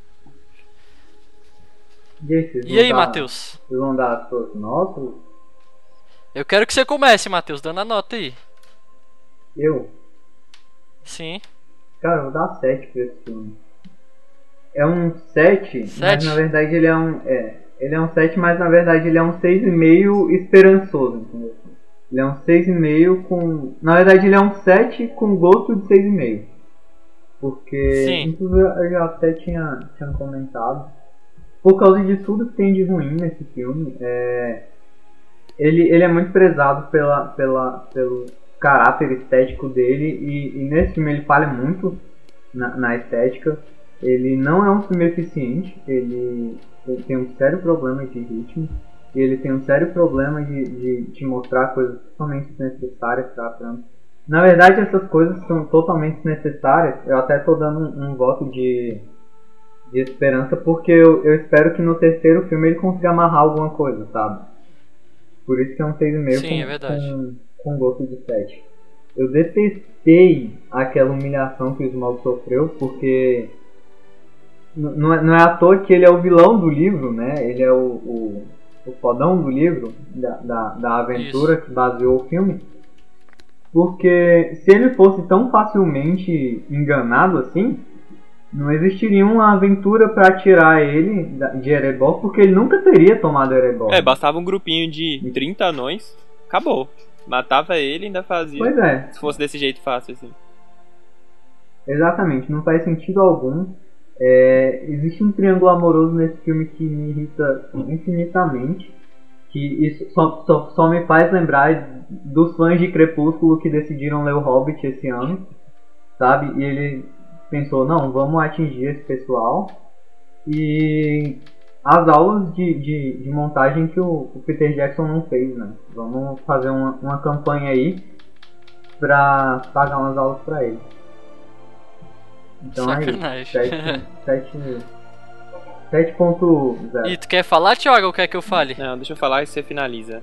B: E aí, vocês
A: E
B: vão
A: aí,
B: dar-
A: Matheus?
B: Vocês vão dar as suas notas?
A: Eu quero que você comece, Matheus, dando a nota aí.
B: Eu?
A: Sim.
B: Cara, eu vou dar sete pra esse filme. É um sete, mas
A: Sete?
B: na verdade ele é um. É, ele é um sete, mas na verdade ele é um seis e meio esperançoso, entendeu? Ele é um seis e meio com. Na verdade ele é um sete com gosto de seis e meio. Porque.
A: Sim.
B: Inclusive eu já até tinha, tinha comentado. Por causa de tudo que tem de ruim nesse filme, é, ele, ele é muito prezado pela, pela, pelo caráter estético dele e, e nesse filme ele falha muito na, na estética. Ele não é um filme eficiente, ele, ele tem um sério problema de ritmo e ele tem um sério problema de, de te mostrar coisas totalmente desnecessárias pra trama. Na verdade essas coisas são totalmente desnecessárias. Eu até tô dando um, um voto de, de esperança porque eu, eu espero que no terceiro filme ele consiga amarrar alguma coisa, sabe? Por isso que é um seis e meio
A: Sim,
B: com,
A: é verdade.
B: com, com gosto de sete. Eu detestei aquela humilhação que o Smaug sofreu, porque n- não é, não é à toa que ele é o vilão do livro, né? Ele é o, o, o fodão do livro, da, da, da aventura
A: Isso.
B: que baseou o filme. Porque se ele fosse tão facilmente enganado assim, não existiria uma aventura pra tirar ele da- de Erebor, porque ele nunca teria tomado Erebor.
C: É, bastava um grupinho de trinta anões, acabou. Matava ele e ainda fazia.
B: Pois é.
C: Se fosse desse jeito fácil, assim.
B: Exatamente, não faz sentido algum. É, existe um triângulo amoroso nesse filme que me irrita infinitamente. Que isso só, só, só me faz lembrar dos fãs de Crepúsculo que decidiram ler o Hobbit esse ano, sabe? E ele pensou, não, vamos atingir esse pessoal. E as aulas de, de, de montagem que o, o Peter Jackson não fez, né? Vamos fazer uma, uma campanha aí pra pagar umas aulas pra ele. Então
A: Sacanagem.
B: é isso. sete ponto zero.
A: E tu quer falar, Thiago, ou quer que eu fale?
C: Não, deixa eu falar e você finaliza.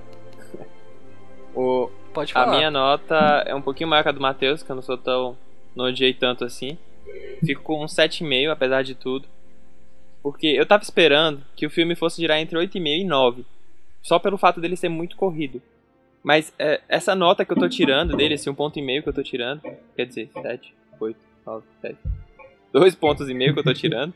C: O,
A: Pode
C: a
A: falar.
C: minha nota é um pouquinho maior que a do Matheus, que eu não sou tão. Não odiei tanto assim. Fico com um sete vírgula cinco, apesar de tudo. Porque eu tava esperando que o filme fosse girar entre oito vírgula cinco e nove. Só pelo fato dele ser muito corrido. Mas é, essa nota que eu tô tirando dele, esse um ponto e meio que eu tô tirando, quer dizer, sete, oito, nove, dez, dois pontos e meio que eu tô tirando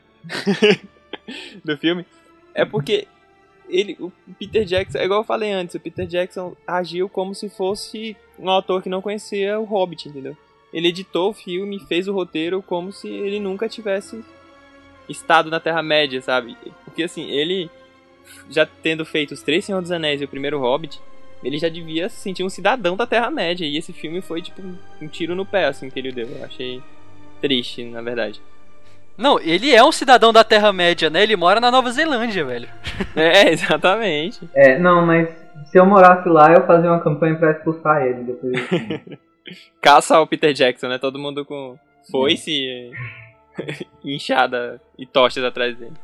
C: do filme, é porque ele, o Peter Jackson, é igual eu falei antes, o Peter Jackson agiu como se fosse um autor que não conhecia o Hobbit, entendeu? Ele editou o filme, fez o roteiro como se ele nunca tivesse estado na Terra-média, sabe? Porque assim, ele já tendo feito os Três Senhores dos Anéis e o primeiro Hobbit, ele já devia se sentir um cidadão da Terra-média. E esse filme foi tipo um tiro no pé, assim, que ele deu. Eu achei triste, na verdade.
A: Não, ele é um cidadão da Terra-média, né? Ele mora na Nova Zelândia, velho.
C: É, exatamente.
B: É, não, mas se eu morasse lá, eu fazia uma campanha pra expulsar ele depois desse filme.
C: Caça ao Peter Jackson, né? Todo mundo com foice e inchada e tochas atrás dele.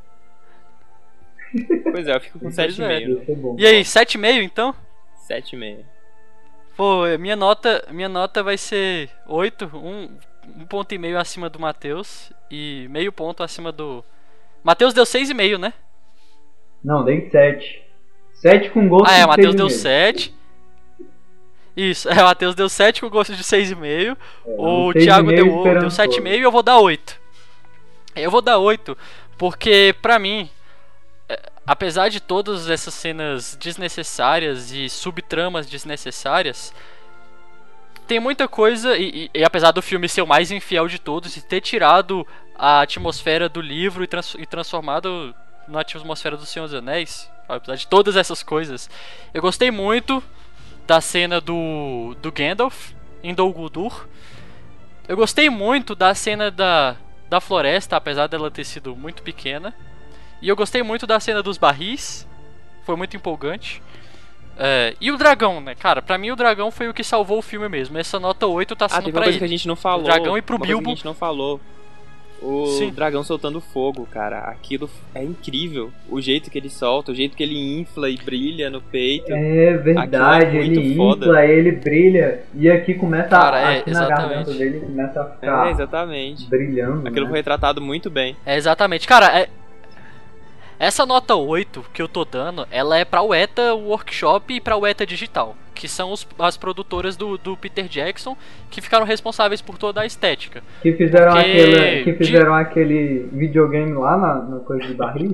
C: Pois é, eu fico com sete vírgula cinco.
B: Ia ser bom.
A: E aí, sete vírgula cinco então?
C: sete vírgula cinco.
A: Pô, minha nota, minha nota vai ser oito, um, um ponto e meio acima do Matheus e meio ponto acima do... Matheus deu seis vírgula cinco, né?
B: Não, dei sete. sete com gosto
A: Ah,
B: de
A: é, o Matheus deu
B: seis
A: sete. Isso, é, o Matheus deu sete com gosto de seis vírgula cinco.
B: É,
A: O
B: seis
A: Thiago
B: e meio
A: deu, deu
B: esperançoso.
A: sete vírgula cinco e eu vou dar oito. Eu vou dar oito porque, pra mim, é, apesar de todas essas cenas desnecessárias e subtramas desnecessárias, tem muita coisa, e, e, e apesar do filme ser o mais infiel de todos e ter tirado a atmosfera do livro e, trans, e transformado na atmosfera do Senhor dos Anéis, apesar de todas essas coisas, eu gostei muito da cena do, do Gandalf em Dol Guldur. Eu gostei muito da cena da, da floresta, apesar dela ter sido muito pequena. E eu gostei muito da cena dos barris, foi muito empolgante. É, e o dragão, né, cara, pra mim o dragão foi o que salvou o filme mesmo. Essa nota oito tá
C: Ah,
A: sendo
C: teve
A: pra
C: uma coisa
A: ele.
C: que a gente não falou.
A: O dragão e pro
C: uma coisa
A: Bilbo.
C: que a gente não falou. O
A: Sim.
C: dragão soltando fogo, cara. Aquilo é incrível. O jeito que ele solta, o jeito que ele infla e brilha no peito.
B: É verdade,
C: Aquilo é muito
B: ele
C: foda.
B: infla, ele brilha. E aqui começa
A: Cara,
B: a,
A: é,
B: aqui na
A: exatamente.
B: garganta dele começa a ficar
C: É, exatamente.
B: brilhando.
C: Aquilo
B: né?
C: foi retratado muito bem.
A: É, exatamente. Cara, é... essa nota oito que eu tô dando, ela é pra Weta Workshop e pra Weta Digital, que são os, as produtoras do, do Peter Jackson, que ficaram responsáveis por toda a estética.
B: Que fizeram,
A: Porque
B: aquele, que
A: de-
B: fizeram aquele videogame lá na, na coisa de barril.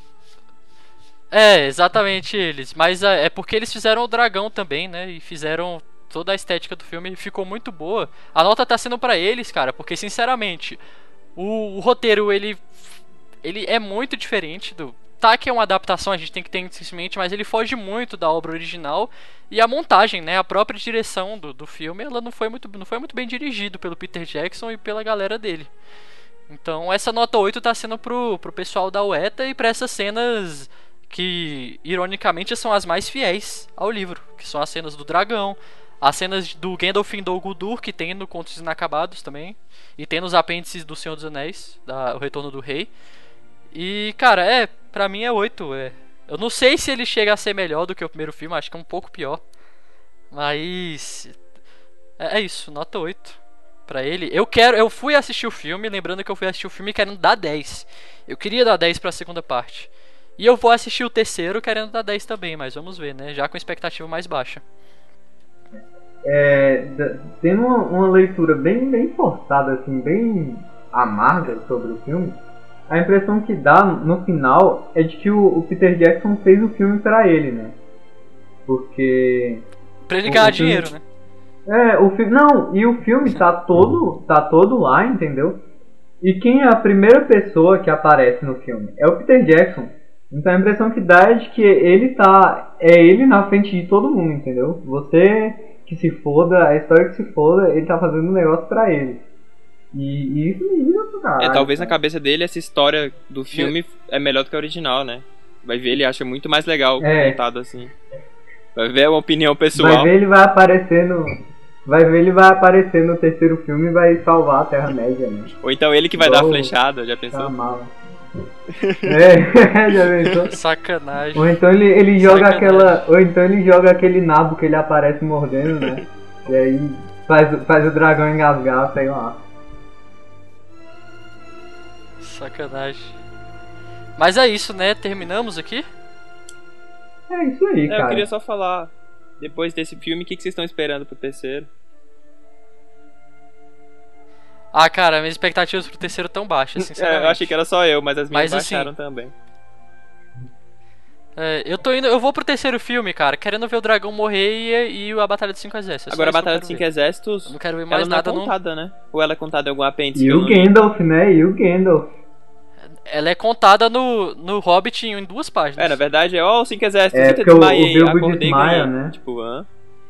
A: É, exatamente eles. Mas é, é porque eles fizeram o dragão também, né? E fizeram toda a estética do filme e ficou muito boa. A nota tá sendo pra eles, cara, porque sinceramente, o, o roteiro ele ele é muito diferente do... Tá que é uma adaptação, a gente tem que ter isso em mente, mas ele foge muito da obra original. E a montagem, né, a própria direção do, do filme, ela não foi, muito, não foi muito bem dirigido pelo Peter Jackson e pela galera dele. Então essa nota oito tá sendo pro, pro pessoal da Weta e pra essas cenas que, ironicamente, são as mais fiéis ao livro. Que são as cenas do dragão, as cenas do Gandalf em Dol Guldur, que tem no Contos Inacabados também. E tem nos apêndices do Senhor dos Anéis, da, O Retorno do Rei. E, cara, é, pra mim é oito. É. Eu não sei se ele chega a ser melhor do que o primeiro filme, acho que é um pouco pior. Mas é, é isso, nota oito pra ele. Eu quero, eu fui assistir o filme, lembrando que eu fui assistir o filme querendo dar dez. Eu queria dar dez pra segunda parte. E eu vou assistir o terceiro querendo dar dez também, mas vamos ver, né? Já com expectativa mais baixa.
B: É, d- tendo uma, uma leitura bem, bem forçada, assim, bem amarga sobre o filme, a impressão que dá no final é de que o, o Peter Jackson fez o filme pra ele, né? Porque...
A: Pra ele
B: O-
A: ganhar
B: o filme-
A: dinheiro, né?
B: É, o filme... Não, e o filme tá todo, tá todo lá, entendeu? E quem é a primeira pessoa que aparece no filme? É o Peter Jackson. Então a impressão que dá é de que ele tá... É ele na frente de todo mundo, entendeu? Você que se foda, a história que se foda, ele tá fazendo um negócio pra ele. E, e isso me irrita pra caralho.
C: É, talvez na
B: cara.
C: cabeça dele essa história do filme é melhor do que a original, né? Vai ver, ele acha muito mais legal
B: É.
C: contado assim. Vai ver uma opinião
B: Vai
C: pessoal.
B: ver, ele vai aparecer no... Vai ver, ele vai aparecer no terceiro filme e vai salvar a Terra-média, né?
C: Ou então ele que vai
B: Igual
C: dar a
B: o-
C: flechada, já
B: Tá
C: pensou?
B: mala. É, já pensou?
A: Sacanagem.
B: Ou então ele, ele joga
A: Sacanagem.
B: aquela. Ou então ele joga aquele nabo que ele aparece mordendo, né? E aí faz, faz o dragão engasgar, sei lá.
A: Sacanagem. Mas é isso, né? Terminamos aqui?
B: É isso aí,
C: É,
B: cara.
C: eu queria só falar, depois desse filme, o que, que vocês estão esperando pro terceiro?
A: Ah, cara, minhas expectativas pro terceiro tão baixas,
C: É,
A: sinceramente.
C: eu achei que era só eu, mas as minhas
A: Mas, assim,
C: baixaram também.
A: É, eu tô indo, eu vou pro terceiro filme, cara, querendo ver o dragão morrer e, e a Batalha dos Cinco Exércitos.
C: Agora a
A: Só isso que eu
C: Batalha
A: quero
C: dos Cinco
A: ver.
C: Exércitos,
A: Eu não quero ver
C: ela
A: mais
C: não é
A: nada, não.
C: contada, né? Ou ela é contada em algum apêndice?
B: E
C: que eu
B: o
C: não li?
B: Gandalf, né? E o Gandalf.
A: Ela é contada no, no Hobbit em duas páginas.
C: É, na verdade é, ó, os Cinco Exércitos,
B: É,
C: eu
B: porque o-
C: desmaiei,
B: o Bilbo
C: acordei e
B: desmaia,
C: ganhei.
B: né?
C: Tipo, hã?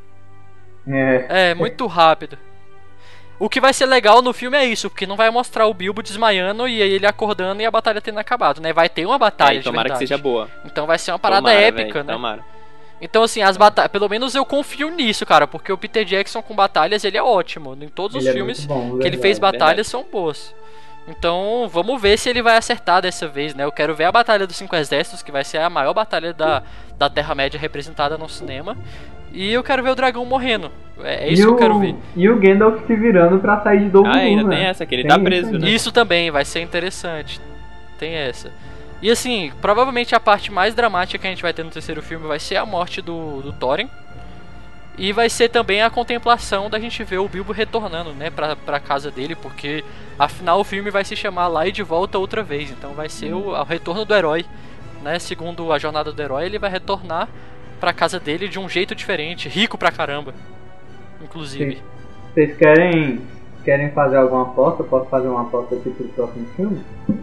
B: É.
A: É, muito rápido. O que vai ser legal no filme é isso, porque não vai mostrar o Bilbo desmaiando e aí ele acordando e a batalha tendo acabado, né? Vai ter uma batalha
C: É,
A: de
C: tomara que
A: verdade.
C: seja boa.
A: Então vai ser uma parada
C: Tomara,
A: épica,
C: véi,
A: né?
C: Tomara.
A: Então assim, as batalhas, pelo menos eu confio nisso, cara, porque o Peter Jackson com batalhas, ele é ótimo. Em todos os
B: Ele é
A: filmes
B: muito bom,
A: que ele
B: verdade.
A: fez batalhas são boas. Então, vamos ver se ele vai acertar dessa vez, né? Eu quero ver a Batalha dos Cinco Exércitos, que vai ser a maior batalha da, da Terra-média representada no cinema. E eu quero ver o dragão morrendo. É, é isso
B: e
A: que eu
B: o,
A: quero ver.
B: E o Gandalf se virando pra sair de Dol
C: Ah, ainda
B: Guldur,
C: tem
B: né?
C: essa, que ele
B: Tem
C: tá
B: isso
C: preso,
B: aí.
C: né?
A: Isso também vai ser interessante. Tem essa. E assim, provavelmente a parte mais dramática que a gente vai ter no terceiro filme vai ser a morte do, do Thorin. E vai ser também a contemplação da gente ver o Bilbo retornando, né, pra, pra casa dele, porque afinal o filme vai se chamar Lá e de Volta Outra Vez. Então vai ser o, o retorno do herói, né? Segundo a jornada do herói, ele vai retornar pra casa dele de um jeito diferente, rico pra caramba, inclusive.
B: Vocês querem, querem fazer alguma aposta? Eu posso fazer uma aposta aqui pro próximo filme?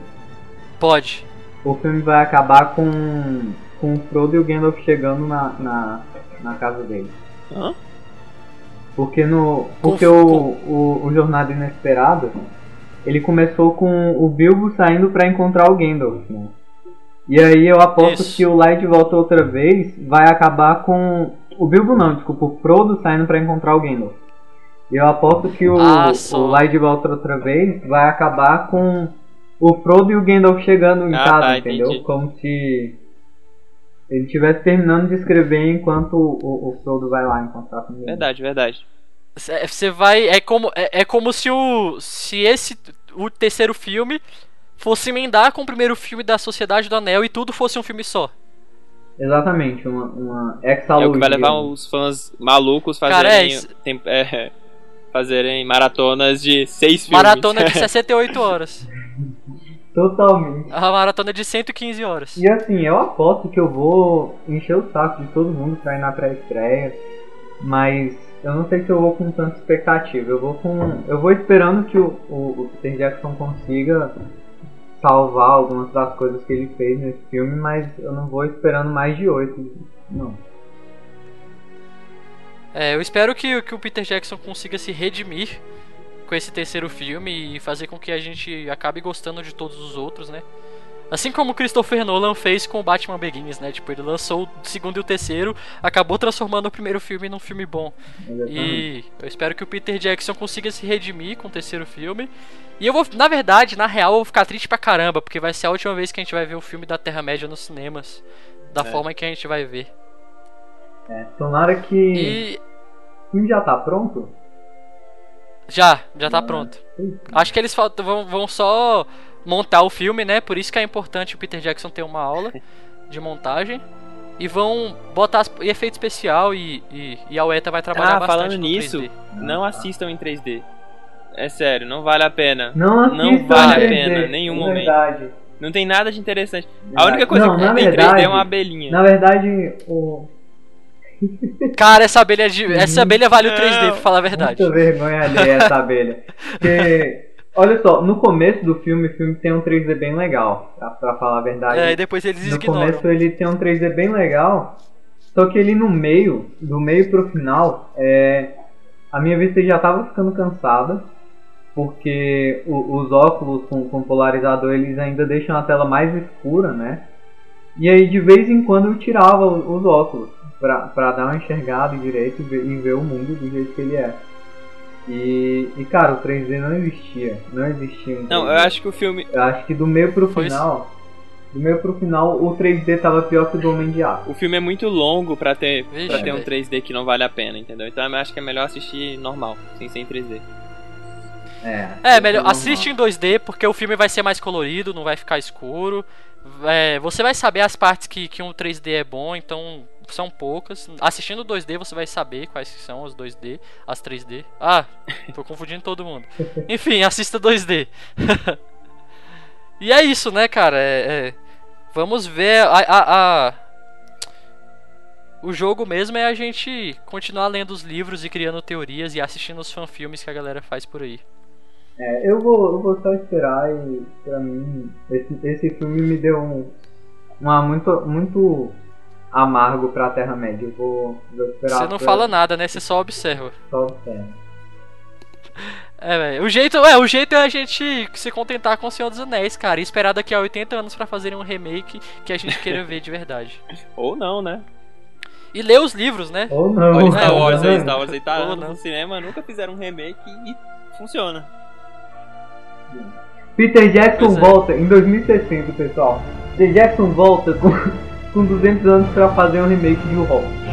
A: Pode.
B: O filme vai acabar com, com o Frodo e o Gandalf chegando na, na, na casa dele.
C: Hã?
B: Porque, no, porque
A: Com-
B: o,
A: com-
B: o, o Jornada Inesperada, ele começou com o Bilbo saindo pra encontrar o Gandalf, né? E aí eu aposto
A: Isso.
B: que o Lá de Volta Outra Vez vai acabar com... O Bilbo não, desculpa, o Frodo saindo pra encontrar o Gandalf. E eu aposto que o,
A: Ah, só.
B: o Lá de Volta Outra Vez vai acabar com o Frodo e o Gandalf chegando em
C: Ah,
B: casa,
C: tá,
B: entendeu?
C: entendi.
B: Como se ele estivesse terminando de escrever enquanto o, o Frodo vai lá encontrar com o Gandalf.
C: Verdade, verdade.
A: Você vai. É como, é, é como se o. Se esse. O terceiro filme fosse emendar com o primeiro filme da Sociedade do Anel e tudo fosse um filme só.
B: Exatamente, uma, uma
C: É
B: exalogia.
C: o que vai levar os fãs malucos
A: Cara,
C: fazerem,
A: é isso.
C: tem- é, fazerem maratonas de seis filmes.
A: Maratona de sessenta e oito horas.
B: Totalmente.
A: A maratona de cento e quinze horas.
B: E assim, eu aposto que eu vou encher o saco de todo mundo pra ir na pré-estreia, mas eu não sei se eu vou com tanta expectativa. Eu vou com, eu vou esperando que o, o, o Peter Jackson consiga salvar algumas das coisas que ele fez nesse filme, mas eu não vou esperando mais de oito, não.
A: É, eu espero que, que o Peter Jackson consiga se redimir com esse terceiro filme e fazer com que a gente acabe gostando de todos os outros, né? Assim como o Christopher Nolan fez com o Batman Begins, né? Tipo, ele lançou o segundo e o terceiro, acabou transformando o primeiro filme num filme bom. E eu espero que o Peter Jackson consiga se redimir com o terceiro filme. E eu vou, na verdade, na real, eu vou ficar triste pra caramba, porque vai ser a última vez que a gente vai ver o filme da Terra-média nos cinemas, da
C: É.
A: forma que a gente vai ver.
B: É, tomara que
A: E
B: o filme já tá pronto.
A: já, já tá pronto. Acho que eles faltam, vão, vão só montar o filme, né? Por isso que é importante o Peter Jackson ter uma aula de montagem. E vão botar as- efeito especial e, e, e a UETA vai trabalhar
C: Ah,
A: bastante
C: falando
A: no
C: nisso,
A: três D.
C: não assistam em três D. É sério, não vale a pena.
B: Não
C: Não
B: assistam
C: vale a
B: três D,
C: pena, nenhum
B: é
C: momento.
B: verdade.
C: Não tem nada de interessante. A
B: Verdade.
C: única coisa
B: Não,
C: que
B: na
C: tem três D
B: verdade-
C: é uma abelhinha.
B: Na verdade, o...
A: Cara, essa abelha, de, essa abelha vale o três D, pra falar a verdade.
B: Muita vergonha alheia essa abelha. Porque, olha só, no começo do filme, o filme tem um três D bem legal, pra, pra falar a verdade.
A: É, e depois eles
B: No
A: ignoram.
B: começo ele tem um três D bem legal, só que ele no meio, do meio pro final, é, a minha vista já tava ficando cansada, porque o- os óculos com, com polarizador eles ainda deixam a tela mais escura, né? E aí de vez em quando eu tirava o- os óculos pra, pra dar uma enxergada direito e ver, e ver o mundo do jeito que ele é. E, e cara, o três D não existia, não existia um
C: Não, eu
B: três D.
C: acho que o filme.
B: Eu acho que do meio pro
A: Foi
B: final, do meio pro final o três D tava pior que o do Homem de Aço.
C: O filme é muito longo pra ter,
A: Vixe,
C: pra ter um
A: velho.
C: três D que não vale a pena, entendeu? Então eu acho que é melhor assistir normal, sem ser em três D.
B: É,
A: É, melhor,
B: normal.
A: assiste em dois D, porque o filme vai ser mais colorido, não vai ficar escuro. É, você vai saber as partes que, que um três D é bom, então são poucas. Assistindo dois D você vai saber quais que são os dois D, as três D. Ah, tô confundindo todo mundo. Enfim, assista dois D. E é isso, né, cara? É, é, vamos ver a, a, a... O jogo mesmo é a gente continuar lendo os livros e criando teorias e assistindo os fanfilmes que a galera faz por aí.
B: É, eu vou, eu vou só esperar e pra mim esse, esse filme me deu um uma muito muito amargo pra Terra-média. Eu vou, vou esperar.
A: Você não
B: pra...
A: fala nada, né? Você só observa.
B: Só observa.
A: É, velho. O jeito, é, o jeito é a gente se contentar com o Senhor dos Anéis, cara, e esperar daqui a oitenta anos pra fazerem um remake que a gente queira ver de verdade.
C: Ou não, né?
A: E ler os livros, né?
B: Ou não.
C: Olha Star
A: É,
C: Wars
B: né?
C: aí, Star Wars aí tá
A: Ou
C: anos
A: não.
C: no cinema, nunca fizeram um remake e funciona.
B: Peter Jackson
A: Pois é.
B: volta em dois mil e sessenta, pessoal. Peter Jackson volta com, com duzentos anos pra fazer um remake de O Hobbit.